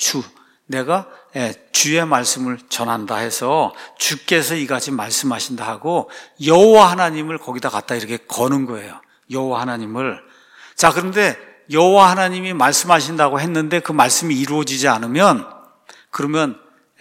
S1: 내가 주의 말씀을 전한다 해서 주께서 이같이 말씀하신다 하고 여호와 하나님을 거기다 갖다 이렇게 거는 거예요. 여호와 하나님을. 자, 그런데 여호와 하나님이 말씀하신다고 했는데 그 말씀이 이루어지지 않으면 그러면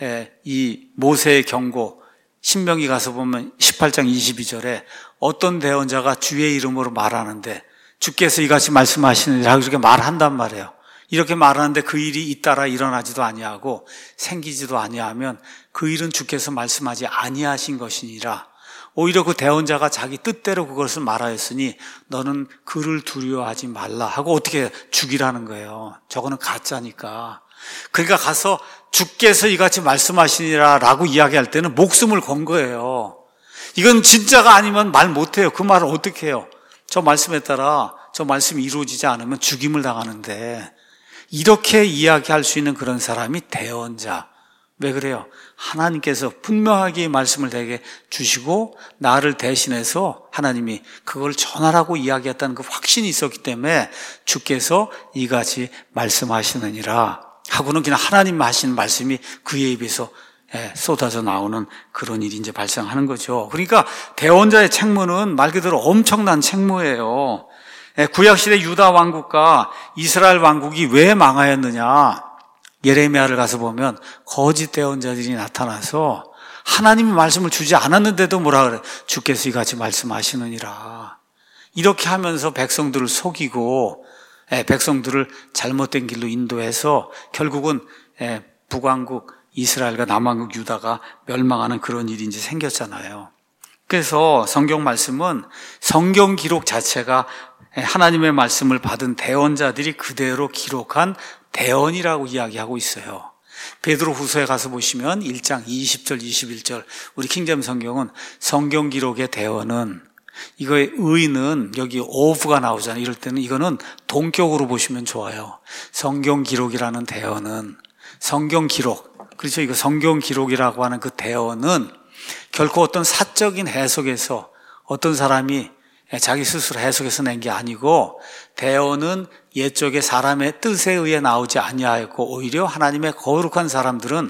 S1: 이 모세의 경고 신명기 가서 보면 18장 22절에 어떤 대언자가 주의 이름으로 말하는데 주께서 이같이 말씀하시느니라 이렇게 말한단 말이에요. 이렇게 말하는데 그 일이 잇따라 일어나지도 아니하고 생기지도 아니하면 그 일은 주께서 말씀하지 아니하신 것이니라. 오히려 그 대언자가 자기 뜻대로 그것을 말하였으니 너는 그를 두려워하지 말라 하고 어떻게 죽이라는 거예요. 저거는 가짜니까. 그러니까 가서 주께서 이같이 말씀하시니라 라고 이야기할 때는 목숨을 건 거예요. 이건 진짜가 아니면 말 못해요. 그 말을 어떻게 해요? 저 말씀에 따라 저 말씀이 이루어지지 않으면 죽임을 당하는데, 이렇게 이야기할 수 있는 그런 사람이 대언자. 왜 그래요? 하나님께서 분명하게 말씀을 내게 주시고 나를 대신해서 하나님이 그걸 전하라고 이야기했다는 그 확신이 있었기 때문에 주께서 이같이 말씀하시느니라 하고는 그냥 하나님 하시는 말씀이 그의 입에서 쏟아져 나오는 그런 일이 이제 발생하는 거죠. 그러니까 대언자의 책무는 말 그대로 엄청난 책무예요. 구약시대 유다 왕국과 이스라엘 왕국이 왜 망하였느냐? 예레미야를 가서 보면 거짓 대언자들이 나타나서 하나님이 말씀을 주지 않았는데도 뭐라 그래? 주께서 이같이 말씀하시느니라. 이렇게 하면서 백성들을 속이고 백성들을 잘못된 길로 인도해서 결국은 북왕국 이스라엘과 남왕국 유다가 멸망하는 그런 일이 이제 생겼잖아요. 그래서 성경 말씀은 성경 기록 자체가 하나님의 말씀을 받은 대언자들이 그대로 기록한 대언이라고 이야기하고 있어요. 베드로 후서에 가서 보시면 1장 20절 21절 우리 킹제임 성경은 성경 기록의 대언은, 이거의 의는 여기 of가 나오잖아요. 이럴 때는 이거는 동격으로 보시면 좋아요. 성경 기록이라는 대언은, 성경 기록, 그렇죠? 이거 성경 기록이라고 하는 그 대언은 결코 어떤 사적인 해석에서 어떤 사람이 자기 스스로 해석해서 낸 게 아니고, 대언은 옛적에 사람의 뜻에 의해 나오지 아니하였고 오히려 하나님의 거룩한 사람들은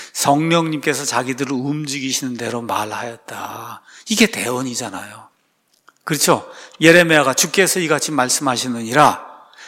S1: 성령님께서 자기들을 움직이시는 대로 말하였다. 이게 대언이잖아요. 그렇죠? 예레미야가 주께서 이같이 말씀하시느니라,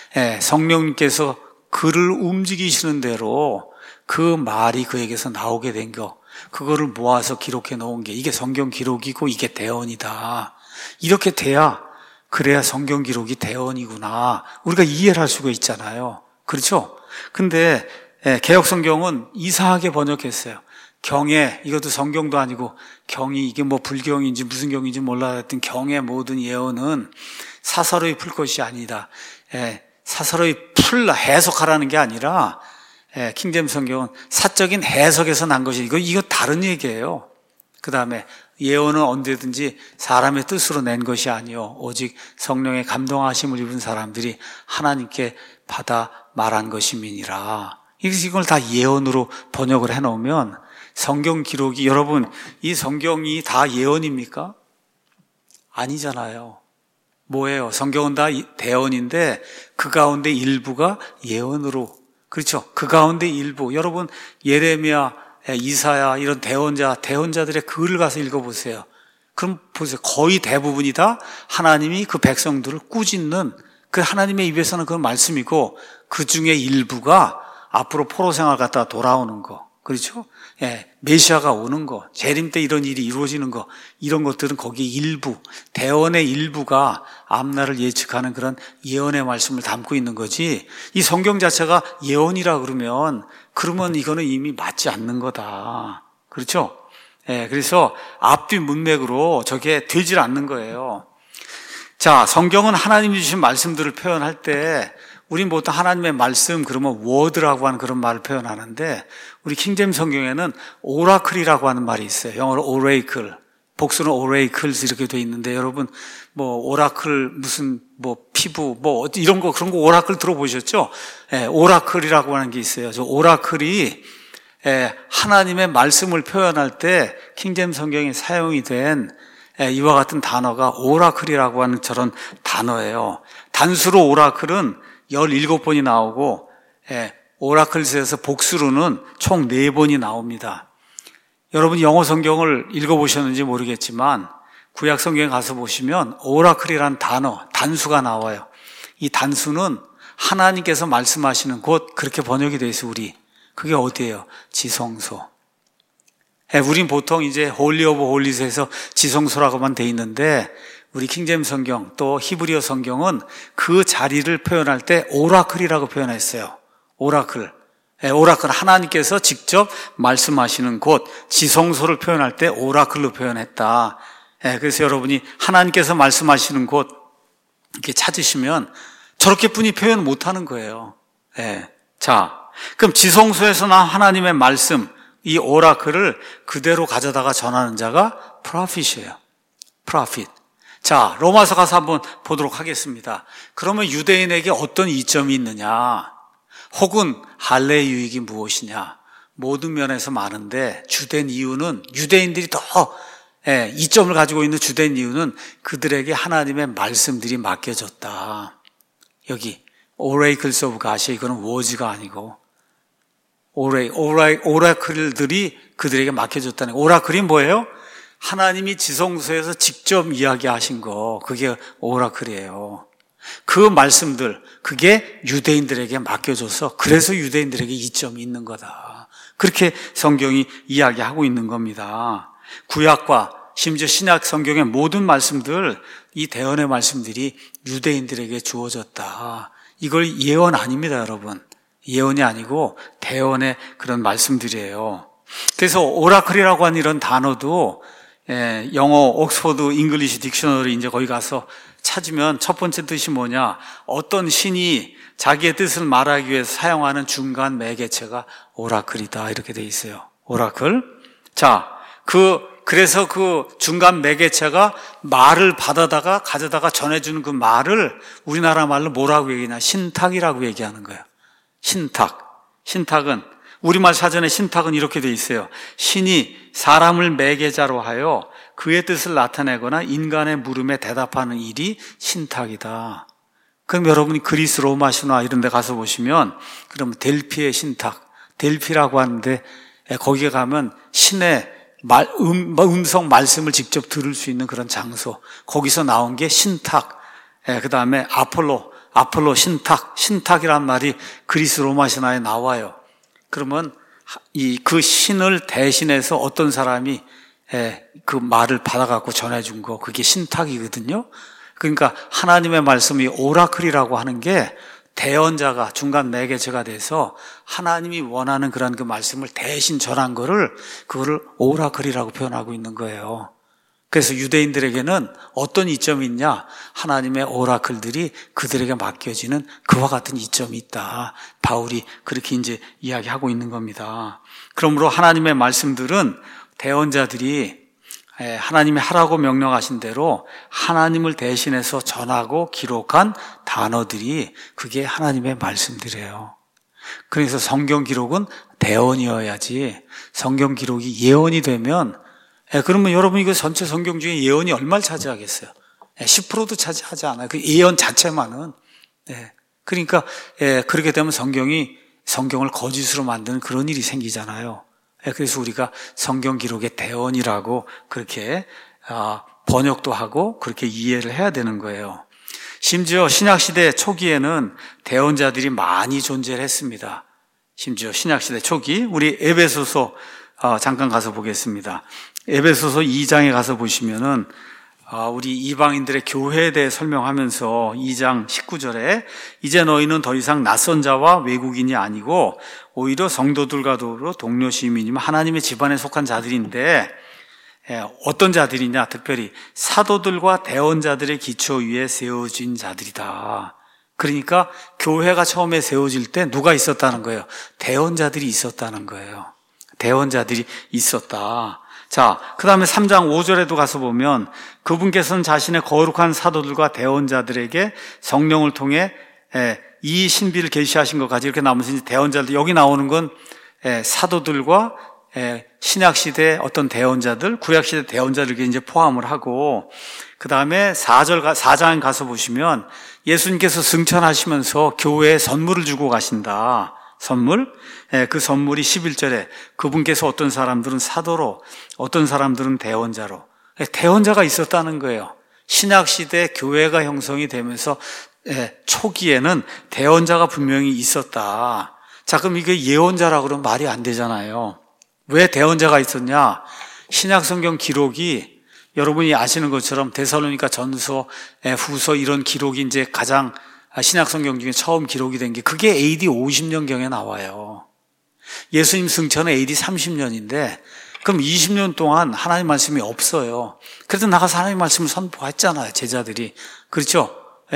S1: 성령님께서 그를 움직이시는 대로 그 말이 그에게서 나오게 된 거, 그거를 모아서 기록해 놓은 게 이게 성경 기록이고 이게 대언이다. 이렇게 그래야 성경 기록이 대언이구나 우리가 이해를 할 수가 있잖아요. 그렇죠? 근데 개역 성경은 이상하게 번역했어요. 경에, 이것도 성경도 아니고 경이 이게 뭐 불경인지 무슨 경인지 몰라 했던 경의 모든 예언은 사사로이 풀 것이 아니다. 사사로이 해석하라는 게 아니라 킹제임 성경은 사적인 해석에서 난 것이 이거 다른 얘기예요. 그 다음에 예언은 언제든지 사람의 뜻으로 낸 것이 아니요 오직 성령의 감동하심을 입은 사람들이 하나님께 받아 말한 것임이니라. 이걸 다 예언으로 번역을 해놓으면 성경 기록이, 여러분 이 성경이 다 예언입니까? 아니잖아요. 뭐예요? 성경은 다 대언인데 그 가운데 일부가 예언으로, 그렇죠? 그 가운데 일부, 여러분 예레미야 이사야 이런 대언자들의 글을 가서 읽어보세요. 그럼 보세요. 거의 대부분이 다 하나님이 그 백성들을 꾸짖는 그 하나님의 입에서는 그런 말씀이고 그 중에 일부가 앞으로 포로 생활 갔다가 돌아오는 거. 그렇죠? 메시아가 오는 거, 재림 때 이런 일이 이루어지는 거, 이런 것들은 거기 일부, 대언의 일부가 앞날을 예측하는 그런 예언의 말씀을 담고 있는 거지, 이 성경 자체가 예언이라 그러면 이거는 이미 맞지 않는 거다. 그렇죠? 그래서 앞뒤 문맥으로 저게 되질 않는 거예요. 자, 성경은 하나님이 주신 말씀들을 표현할 때 우린 보통 하나님의 말씀 그러면 워드라고 하는 그런 말을 표현하는데 우리 킹제임스 성경에는 오라클이라고 하는 말이 있어요. 영어로 오레이클, 복수는 오레이클스 이렇게 돼 있는데 여러분 뭐 오라클 무슨 뭐 피부 뭐 이런 거 그런 거 오라클 들어보셨죠? 오라클이라고 하는 게 있어요. 저 오라클이 하나님의 말씀을 표현할 때 킹제임스 성경에 사용이 된 이와 같은 단어가 오라클이라고 하는 저런 단어예요. 단수로 오라클은 17번이 나오고 오라클스에서 복수로는 총 4번이 나옵니다. 여러분 영어 성경을 읽어보셨는지 모르겠지만 구약 성경에 가서 보시면 오라클이라는 단어, 단수가 나와요. 이 단수는 하나님께서 말씀하시는 곳 그렇게 번역이 돼 있어요. 그게 어디예요? 지성소. 우린 보통 이제 홀리 오브 홀리스에서 지성소라고만 돼 있는데 우리 킹제임스 성경 또 히브리어 성경은 그 자리를 표현할 때 오라클이라고 표현했어요. 오라클. 오라클 하나님께서 직접 말씀하시는 곳 지성소를 표현할 때 오라클로 표현했다. 그래서 여러분이 하나님께서 말씀하시는 곳 이렇게 찾으시면 저렇게뿐이 표현 못하는 거예요. 자, 그럼 지성소에서 난 하나님의 말씀 이 오라클을 그대로 가져다가 전하는 자가 프로핏이에요. 프로핏. 자, 로마서 가서 한번 보도록 하겠습니다. 그러면 유대인에게 어떤 이점이 있느냐? 혹은 할례의 유익이 무엇이냐? 모든 면에서 많은데 주된 이유는 유대인들이 더 이점을 가지고 있는 주된 이유는 그들에게 하나님의 말씀들이 맡겨졌다. 여기 Oracles of God이 이거는 워즈가 아니고 오라클들이 그들에게 맡겨졌다는 거예요. 오라클이 뭐예요? 하나님이 지성소에서 직접 이야기하신 거 그게 오라클이에요. 그 말씀들 그게 유대인들에게 맡겨져서 그래서 유대인들에게 이점이 있는 거다. 그렇게 성경이 이야기하고 있는 겁니다. 구약과 심지어 신약 성경의 모든 말씀들 이 대언의 말씀들이 유대인들에게 주어졌다. 이걸 예언 아닙니다, 여러분. 예언이 아니고 대언의 그런 말씀들이에요. 그래서 오라클이라고 하는 이런 단어도 영어 옥스퍼드 잉글리시 딕셔너리 이제 거기 가서 찾으면 첫 번째 뜻이 뭐냐? 어떤 신이 자기의 뜻을 말하기 위해서 사용하는 중간 매개체가 오라클이다. 이렇게 돼 있어요. 오라클. 자, 그래서 그 중간 매개체가 말을 받아다가 가져다가 전해주는 그 말을 우리나라 말로 뭐라고 얘기하냐? 신탁이라고 얘기하는 거예요. 신탁은 우리말 사전에 신탁은 이렇게 돼 있어요. 신이 사람을 매개자로 하여 그의 뜻을 나타내거나 인간의 물음에 대답하는 일이 신탁이다. 그럼 여러분이 그리스 로마 신화 이런 데 가서 보시면 그러면 델피의 신탁, 델피라고 하는데 거기에 가면 신의 음성 말씀을 직접 들을 수 있는 그런 장소. 거기서 나온 게 신탁. 그 다음에 아폴로 신탁이란 말이 그리스 로마 신화에 나와요. 그러면 그 신을 대신해서 어떤 사람이 그 말을 받아갖고 전해준 거 그게 신탁이거든요. 그러니까 하나님의 말씀이 오라클이라고 하는 게 대언자가 중간 매개체가 돼서 하나님이 원하는 그런 그 말씀을 대신 전한 그거를 오라클이라고 표현하고 있는 거예요. 그래서 유대인들에게는 어떤 이점이 있냐? 하나님의 오라클들이 그들에게 맡겨지는 그와 같은 이점이 있다. 바울이 그렇게 이제 이야기하고 있는 겁니다. 그러므로 하나님의 말씀들은 대언자들이 하나님이 하라고 명령하신 대로 하나님을 대신해서 전하고 기록한 단어들이 그게 하나님의 말씀들이에요. 그래서 성경 기록은 대언이어야지 성경 기록이 예언이 되면 그러면 여러분 이거 전체 성경 중에 예언이 얼마를 차지하겠어요? 10%도 차지하지 않아요. 그 예언 자체만은. 그러니까 그렇게 되면 성경을 거짓으로 만드는 그런 일이 생기잖아요. 그래서 우리가 성경 기록의 대언이라고 그렇게 번역도 하고 그렇게 이해를 해야 되는 거예요. 심지어 신약시대 초기에는 대언자들이 많이 존재를 했습니다. 심지어 신약시대 초기, 우리 에베소서 잠깐 가서 보겠습니다. 에베소서 2장에 가서 보시면은 우리 이방인들의 교회에 대해 설명하면서 2장 19절에 이제 너희는 더 이상 낯선 자와 외국인이 아니고 오히려 성도들과 더불어 동료 시민이며 하나님의 집안에 속한 자들인데, 어떤 자들이냐? 특별히 사도들과 대언자들의 기초 위에 세워진 자들이다. 그러니까 교회가 처음에 세워질 때 누가 있었다는 거예요? 대언자들이 있었다는 거예요. 대언자들이 있었다. 자, 그 다음에 3장 5절에도 가서 보면 그분께서는 자신의 거룩한 사도들과 대언자들에게 성령을 통해 이 신비를 계시하신 것까지 이렇게 나오면서 이제 대언자들, 여기 나오는 건 사도들과 신약시대 어떤 대언자들, 구약시대 대언자들에게 이제 포함을 하고, 그 다음에 4장에 가서 보시면 예수님께서 승천하시면서 교회에 선물을 주고 가신다. 선물. 그 선물이 11절에 그분께서 어떤 사람들은 사도로, 어떤 사람들은 대언자로, 대언자가 있었다는 거예요. 신약시대 교회가 형성이 되면서 초기에는 대언자가 분명히 있었다. 자, 그럼 이게 예언자라고 그러면 말이 안 되잖아요. 왜 대언자가 있었냐? 신약성경 기록이 여러분이 아시는 것처럼 데살로니가 전서, 후서 이런 기록이 이제 가장 신약성경 중에 처음 기록이 된 게 그게 AD 50년경에 나와요. 예수님 승천은 AD 30년인데 그럼 20년 동안 하나님 말씀이 없어요. 그래도 나가서 하나님 말씀을 선포했잖아요, 제자들이. 그렇죠?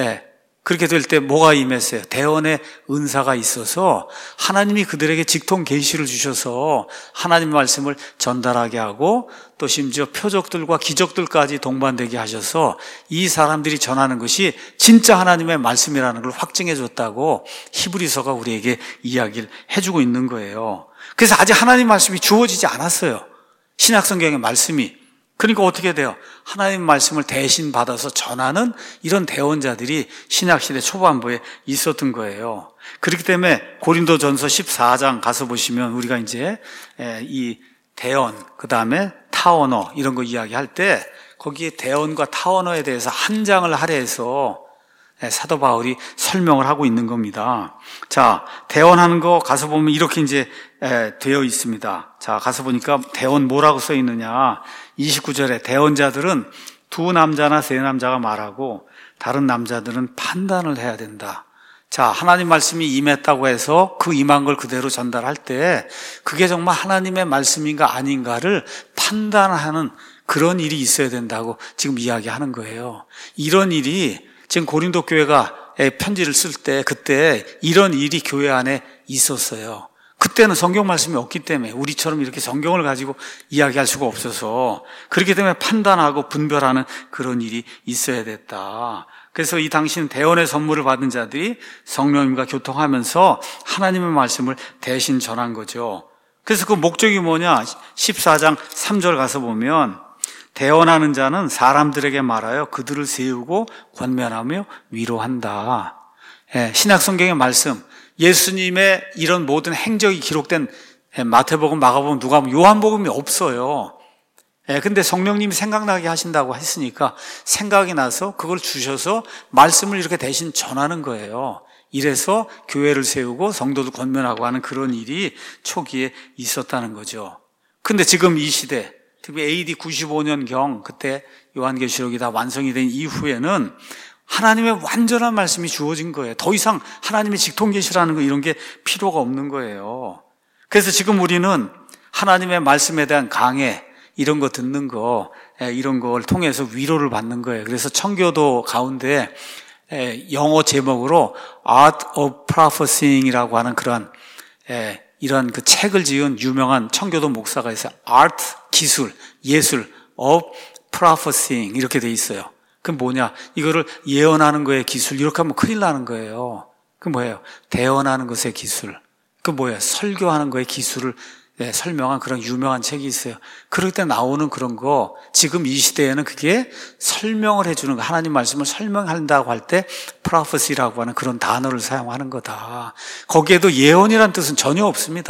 S1: 그렇게 될 때 뭐가 임했어요? 대언의 은사가 있어서 하나님이 그들에게 직통 계시를 주셔서 하나님 말씀을 전달하게 하고 또 심지어 표적들과 기적들까지 동반되게 하셔서 이 사람들이 전하는 것이 진짜 하나님의 말씀이라는 걸 확증해 줬다고 히브리서가 우리에게 이야기를 해주고 있는 거예요. 그래서 아직 하나님 말씀이 주어지지 않았어요. 신약성경의 말씀이. 그러니까 어떻게 돼요? 하나님 말씀을 대신 받아서 전하는 이런 대언자들이 신약시대 초반부에 있었던 거예요. 그렇기 때문에 고린도전서 14장 가서 보시면 우리가 이제 이 대언, 그 다음에 타언어 이런 거 이야기할 때 거기에 대언과 타언어에 대해서 한 장을 할애해서 사도 바울이 설명을 하고 있는 겁니다. 자, 대언하는 거 가서 보면 이렇게 이제 되어 있습니다. 자, 가서 보니까 대언 뭐라고 써 있느냐? 29절에 대언자들은 두 남자나 세 남자가 말하고 다른 남자들은 판단을 해야 된다. 자, 하나님 말씀이 임했다고 해서 그 임한 걸 그대로 전달할 때 그게 정말 하나님의 말씀인가 아닌가를 판단하는 그런 일이 있어야 된다고 지금 이야기하는 거예요. 이런 일이 지금 고린도 교회가 편지를 쓸 때 그때 이런 일이 교회 안에 있었어요. 그때는 성경 말씀이 없기 때문에 우리처럼 이렇게 성경을 가지고 이야기할 수가 없어서 그렇기 때문에 판단하고 분별하는 그런 일이 있어야 됐다. 그래서 이 당시는 대언의 선물을 받은 자들이 성령님과 교통하면서 하나님의 말씀을 대신 전한 거죠. 그래서 그 목적이 뭐냐? 14장 3절 가서 보면 대언하는 자는 사람들에게 말하여 그들을 세우고 권면하며 위로한다. 신약 성경의 말씀, 예수님의 이런 모든 행적이 기록된 마태복음, 마가복음, 누가복음, 요한복음이 없어요. 근데 성령님이 생각나게 하신다고 했으니까 생각이 나서 그걸 주셔서 말씀을 이렇게 대신 전하는 거예요. 이래서 교회를 세우고 성도들 권면하고 하는 그런 일이 초기에 있었다는 거죠. 근데 지금 이 시대, 특히 AD 95년경 그때 요한계시록이 다 완성이 된 이후에는 하나님의 완전한 말씀이 주어진 거예요. 더 이상 하나님의 직통계시라는 거 이런 게 필요가 없는 거예요. 그래서 지금 우리는 하나님의 말씀에 대한 강해 이런 거 듣는 거 이런 걸 통해서 위로를 받는 거예요. 그래서 청교도 가운데 영어 제목으로 Art of Prophesying이라고 하는 그런 이런 그 책을 지은 유명한 청교도 목사가 있어요. Art, 기술, 예술 of Prophesying 이렇게 돼 있어요. 그럼 뭐냐? 이거를 예언하는 거의 기술 이렇게 하면 큰일 나는 거예요. 그 뭐예요? 대언하는 것의 기술. 그 뭐예요? 설교하는 거의 기술을 설명한 그런 유명한 책이 있어요. 그럴 때 나오는 그런 거 지금 이 시대에는 그게 설명을 해주는 거, 하나님 말씀을 설명한다고 할 때 prophecy라고 하는 그런 단어를 사용하는 거다. 거기에도 예언이란 뜻은 전혀 없습니다.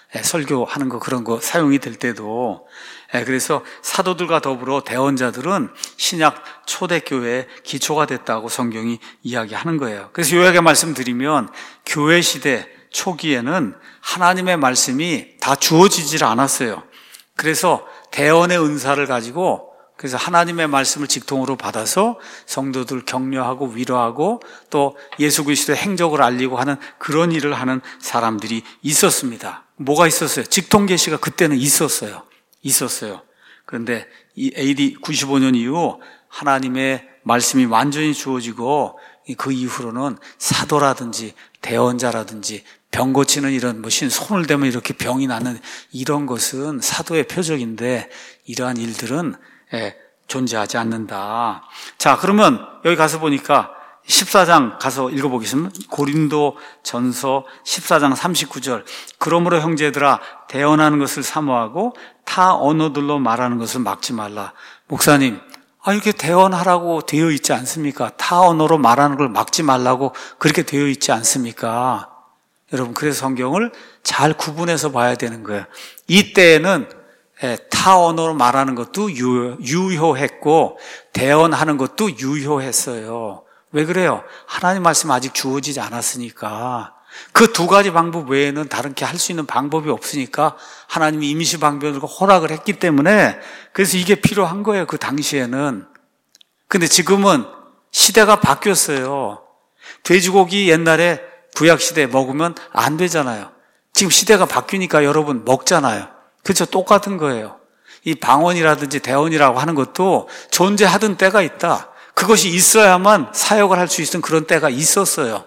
S1: 설교하는 거 그런 거 사용이 될 때도 그래서 사도들과 더불어 대언자들은 신약 초대교회의 기초가 됐다고 성경이 이야기하는 거예요. 그래서 요약의 말씀드리면 교회 시대 초기에는 하나님의 말씀이 다 주어지질 않았어요. 그래서 대언의 은사를 가지고 그래서 하나님의 말씀을 직통으로 받아서 성도들 격려하고 위로하고 또 예수 그리스도의 행적을 알리고 하는 그런 일을 하는 사람들이 있었습니다. 뭐가 있었어요? 직통 계시가 그때는 있었어요. 그런데 이 AD 95년 이후 하나님의 말씀이 완전히 주어지고 그 이후로는 사도라든지 대언자라든지 병 고치는 이런 손을 대면 이렇게 병이 나는 이런 것은 사도의 표적인데 이러한 일들은 존재하지 않는다. 자, 그러면 여기 가서 보니까 14장 가서 읽어보겠습니다. 고린도 전서 14장 39절. 그러므로 형제들아 대언하는 것을 사모하고 타 언어들로 말하는 것을 막지 말라. 목사님, 이렇게 대언하라고 되어 있지 않습니까? 타 언어로 말하는 걸 막지 말라고 그렇게 되어 있지 않습니까? 여러분, 그래서 성경을 잘 구분해서 봐야 되는 거예요. 이때에는 타 언어로 말하는 것도 유효했고 대언하는 것도 유효했어요. 왜 그래요? 하나님 말씀 아직 주어지지 않았으니까. 그 두 가지 방법 외에는 다른 게 할 수 있는 방법이 없으니까 하나님이 임시방편으로 허락을 했기 때문에 그래서 이게 필요한 거예요. 그 당시에는. 근데 지금은 시대가 바뀌었어요. 돼지고기 옛날에 구약시대에 먹으면 안 되잖아요. 지금 시대가 바뀌니까 여러분 먹잖아요. 그렇죠? 똑같은 거예요. 이 방언이라든지 대언이라고 하는 것도 존재하던 때가 있다. 그것이 있어야만 사역을 할 수 있는 그런 때가 있었어요.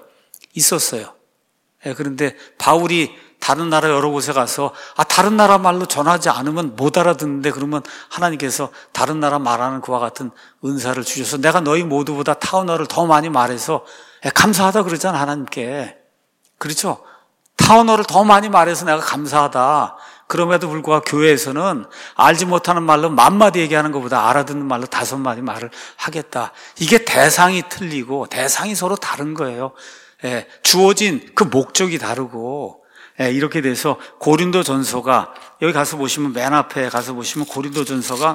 S1: 그런데 바울이 다른 나라 여러 곳에 가서 다른 나라 말로 전하지 않으면 못 알아듣는데 그러면 하나님께서 다른 나라 말하는 그와 같은 은사를 주셔서 내가 너희 모두보다 타 언어를 더 많이 말해서 감사하다 그러잖아 하나님께. 그렇죠? 타 언어를 더 많이 말해서 내가 감사하다. 그럼에도 불구하고 교회에서는 알지 못하는 말로 10,000마디 얘기하는 것보다 알아듣는 말로 5마디 말을 하겠다. 이게 대상이 틀리고 대상이 서로 다른 거예요. 주어진 그 목적이 다르고 이렇게 돼서 고린도전서가 여기 가서 보시면 맨 앞에 가서 보시면 고린도전서가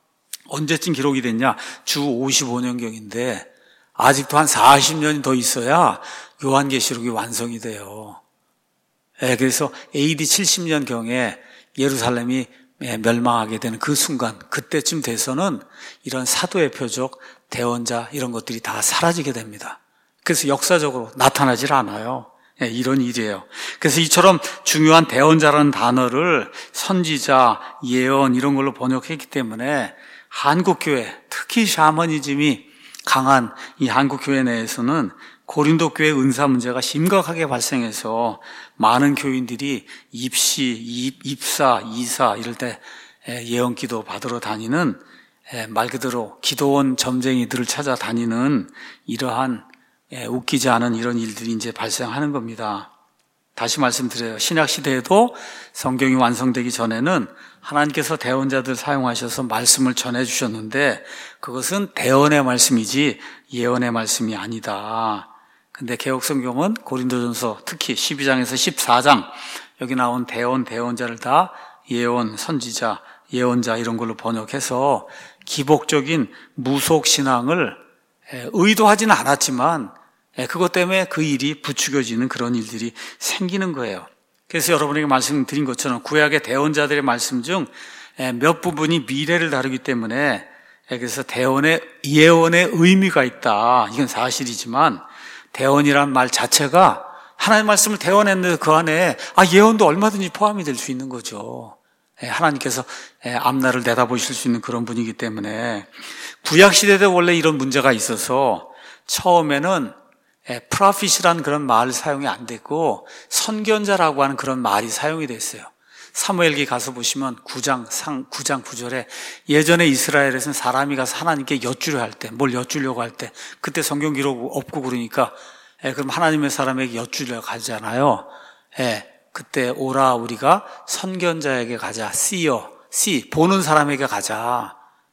S1: 언제쯤 기록이 됐냐? 주 55년경인데 아직도 한 40년이 더 있어야 요한계시록이 완성이 돼요. 그래서 AD 70년경에 예루살렘이 멸망하게 되는 그 순간, 그때쯤 돼서는 이런 사도의 표적, 대언자 이런 것들이 다 사라지게 됩니다. 그래서 역사적으로 나타나질 않아요. 이런 일이에요. 그래서 이처럼 중요한 대언자라는 단어를 선지자, 예언 이런 걸로 번역했기 때문에 한국교회, 특히 샤머니즘이 강한 이 한국교회 내에서는 고린도 교회 은사 문제가 심각하게 발생해서 많은 교인들이 입시, 입사, 이사 이럴 때 예언기도 받으러 다니는 말 그대로 기도원 점쟁이들을 찾아다니는 이러한 웃기지 않은 이런 일들이 이제 발생하는 겁니다. 다시 말씀드려요. 신약 시대에도 성경이 완성되기 전에는 하나님께서 대언자들 사용하셔서 말씀을 전해주셨는데 그것은 대언의 말씀이지 예언의 말씀이 아니다. 근데 개혁성경은 고린도전서 특히 12장에서 14장 여기 나온 대언, 대언자를 다 예언, 선지자, 예언자 이런 걸로 번역해서 기복적인 무속신앙을 의도하지는 않았지만 그것 때문에 그 일이 부추겨지는 그런 일들이 생기는 거예요. 그래서 여러분에게 말씀드린 것처럼 구약의 대언자들의 말씀 중 몇 부분이 미래를 다루기 때문에 그래서 대언의 예언의 의미가 있다. 이건 사실이지만 대언이란 말 자체가 하나님의 말씀을 대언했는데 그 안에 예언도 얼마든지 포함이 될 수 있는 거죠. 하나님께서 앞날을 내다보실 수 있는 그런 분이기 때문에 구약 시대도 원래 이런 문제가 있어서 처음에는 프로핏이라는 그런 말 사용이 안 됐고 선견자라고 하는 그런 말이 사용이 됐어요. 사무엘기 가서 보시면 9장 9절에 예전에 이스라엘에서는 사람이 가서 하나님께 여쭈려 할 때, 뭘 여쭈려고 할 때 그때 성경 기록 없고 그러니까 그럼 하나님의 사람에게 여쭈려 가잖아요. 그때 오라 우리가 선견자에게 가자. see 보는 사람에게 가자.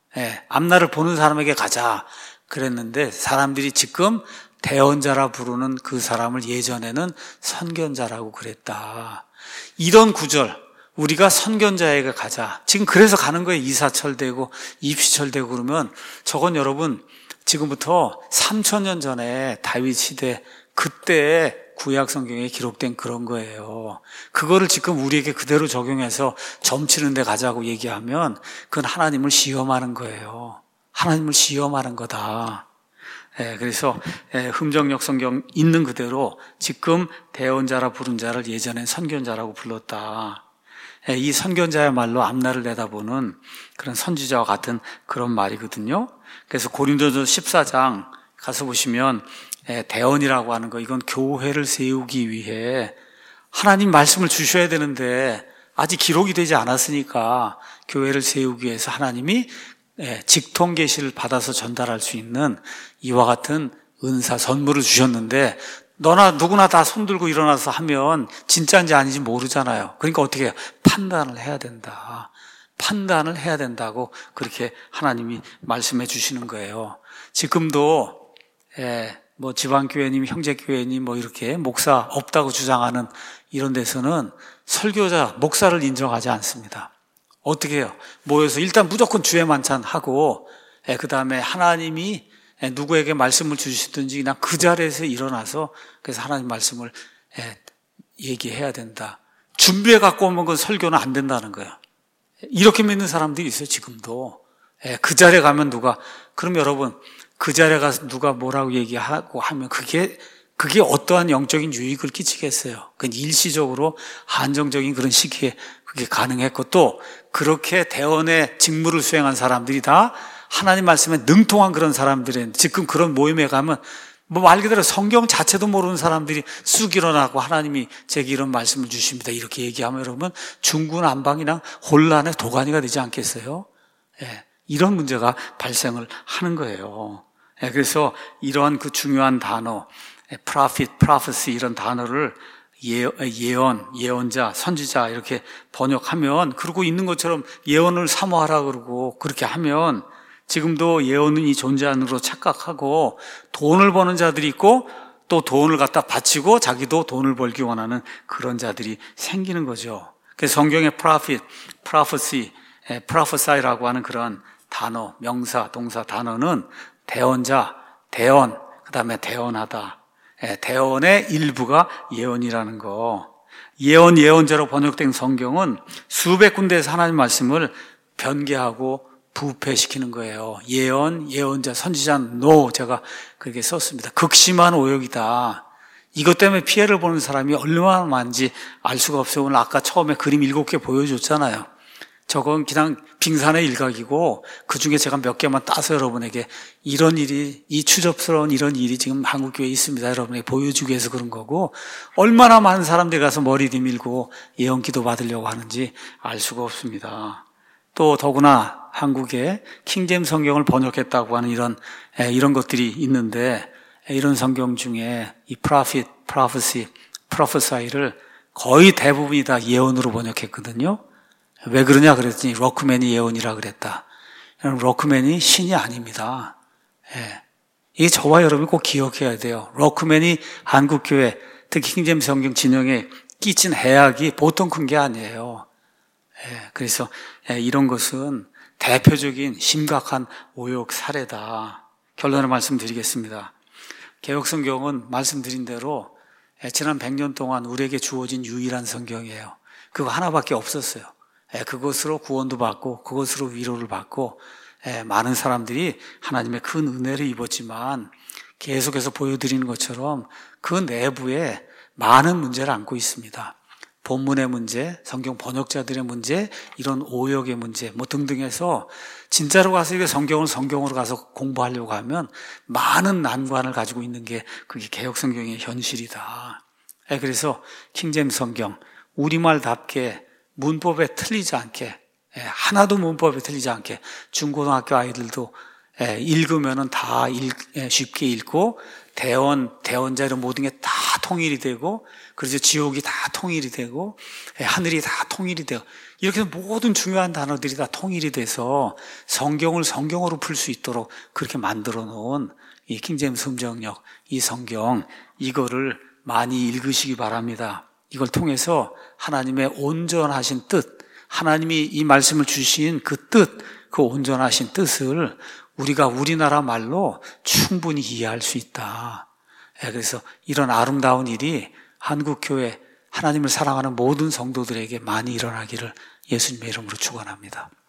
S1: 앞날을 보는 사람에게 가자. 그랬는데 사람들이 지금 대언자라 부르는 그 사람을 예전에는 선견자라고 그랬다. 이런 구절 우리가 선견자에게 가자. 지금 그래서 가는 거예요. 이사철 되고 입시철 되고 그러면 저건 여러분 지금부터 3000년 전에 다윗 시대 그때 구약 성경에 기록된 그런 거예요. 그거를 지금 우리에게 그대로 적용해서 점치는 데 가자고 얘기하면 그건 하나님을 시험하는 거예요. 하나님을 시험하는 거다. 그래서 흠정역 성경 있는 그대로 지금 대언자라 부른 자를 예전엔 선견자라고 불렀다. 이 선견자야말로 앞날을 내다보는 그런 선지자와 같은 그런 말이거든요. 그래서 고린도전서 14장 가서 보시면 대언이라고 하는 거, 이건 교회를 세우기 위해 하나님 말씀을 주셔야 되는데 아직 기록이 되지 않았으니까 교회를 세우기 위해서 하나님이 직통 계시를 받아서 전달할 수 있는 이와 같은 은사 선물을 주셨는데 너나 누구나 다 손들고 일어나서 하면 진짜인지 아닌지 모르잖아요. 그러니까 어떻게 해요? 판단을 해야 된다. 판단을 해야 된다고 그렇게 하나님이 말씀해 주시는 거예요. 지금도 뭐 지방교회님, 형제교회님 뭐 이렇게 목사 없다고 주장하는 이런 데서는 설교자, 목사를 인정하지 않습니다. 어떻게 해요? 모여서 일단 무조건 주의 만찬하고 그 다음에 하나님이 누구에게 말씀을 주시든지 그냥 그 자리에서 일어나서 그래서 하나님 말씀을 얘기해야 된다. 준비해 갖고 오면 그 설교는 안 된다는 거예요. 이렇게 믿는 사람들이 있어요. 지금도. 그 자리에 가면 그럼 여러분 그 자리에 가서 누가 뭐라고 얘기하고 하면 그게 어떠한 영적인 유익을 끼치겠어요. 그건 일시적으로 한정적인 그런 시기에 그게 가능했고 또 그렇게 대언의 직무를 수행한 사람들이 다 하나님 말씀에 능통한 그런 사람들은 지금 그런 모임에 가면 뭐 말 그대로 성경 자체도 모르는 사람들이 쑥 일어나고 하나님이 제게 이런 말씀을 주십니다. 이렇게 얘기하면 여러분 중구난방이나 혼란의 도가니가 되지 않겠어요? 이런 문제가 발생을 하는 거예요. 그래서 이러한 그 중요한 단어, prophet, prophecy 이런 단어를 예언, 예언자, 선지자 이렇게 번역하면 그러고 있는 것처럼 예언을 사모하라 그러고 그렇게 하면 지금도 예언이 존재하는 으로 착각하고 돈을 버는 자들이 있고 또 돈을 갖다 바치고 자기도 돈을 벌기 원하는 그런 자들이 생기는 거죠. 그래서 성경의 prophet, prophecy, prophesy라고 하는 그런 단어, 명사, 동사 단어는 대언자, 대언, 그 다음에 대언하다. 대언의 일부가 예언이라는 거. 예언, 예언자로 번역된 성경은 수백 군데에서 하나님 말씀을 변개하고 부패시키는 거예요. 예언, 예언자, 선지자는 제가 그렇게 썼습니다. 극심한 오역이다. 이것 때문에 피해를 보는 사람이 얼마나 많은지 알 수가 없어요. 오늘 아까 처음에 그림 7개 보여줬잖아요. 저건 그냥 빙산의 일각이고 그 중에 제가 몇 개만 따서 여러분에게 이런 일이, 이 추접스러운 이런 일이 지금 한국교회에 있습니다. 여러분에게 보여주기 위해서 그런 거고 얼마나 많은 사람들이 가서 머리 내밀고 예언기도 받으려고 하는지 알 수가 없습니다. 또 더구나 한국에 킹제임스 성경을 번역했다고 하는 이런 것들이 있는데 이런 성경 중에 이 prophet, prophecy, prophesy를 거의 대부분이 다 예언으로 번역했거든요. 왜 그러냐 그랬더니 럭크맨이 예언이라 그랬다. 럭크맨이 신이 아닙니다. 이게 저와 여러분이 꼭 기억해야 돼요. 럭크맨이 한국교회 특히 킹제임스 성경 진영에 끼친 해악이 보통 큰 게 아니에요. 그래서 이런 것은 대표적인 심각한 오역 사례다. 결론을 말씀드리겠습니다. 개혁성경은 말씀드린 대로 지난 100년 동안 우리에게 주어진 유일한 성경이에요. 그거 하나밖에 없었어요. 그것으로 구원도 받고 그것으로 위로를 받고 많은 사람들이 하나님의 큰 은혜를 입었지만 계속해서 보여드리는 것처럼 그 내부에 많은 문제를 안고 있습니다. 본문의 문제, 성경 번역자들의 문제, 이런 오역의 문제 뭐 등등 해서 진짜로 가서 이게 성경으로 가서 공부하려고 하면 많은 난관을 가지고 있는 게 그게 개혁성경의 현실이다. 그래서 킹제임스 성경 우리말답게 문법에 틀리지 않게 하나도 문법에 틀리지 않게 중고등학교 아이들도 읽으면은 다 쉽게 읽고 대언자 이런 모든 게 다 통일이 되고 그래서 지옥이 다 통일이 되고 하늘이 다 통일이 되고 이렇게 해서 모든 중요한 단어들이 다 통일이 돼서 성경을 성경으로 풀 수 있도록 그렇게 만들어 놓은 이 킹제임스 흠정역 이 성경 이거를 많이 읽으시기 바랍니다. 이걸 통해서 하나님의 온전하신 뜻, 하나님이 이 말씀을 주신 그 뜻, 그 온전하신 뜻을 우리가 우리나라 말로 충분히 이해할 수 있다. 그래서 이런 아름다운 일이 한국교회 하나님을 사랑하는 모든 성도들에게 많이 일어나기를 예수님의 이름으로 축원합니다.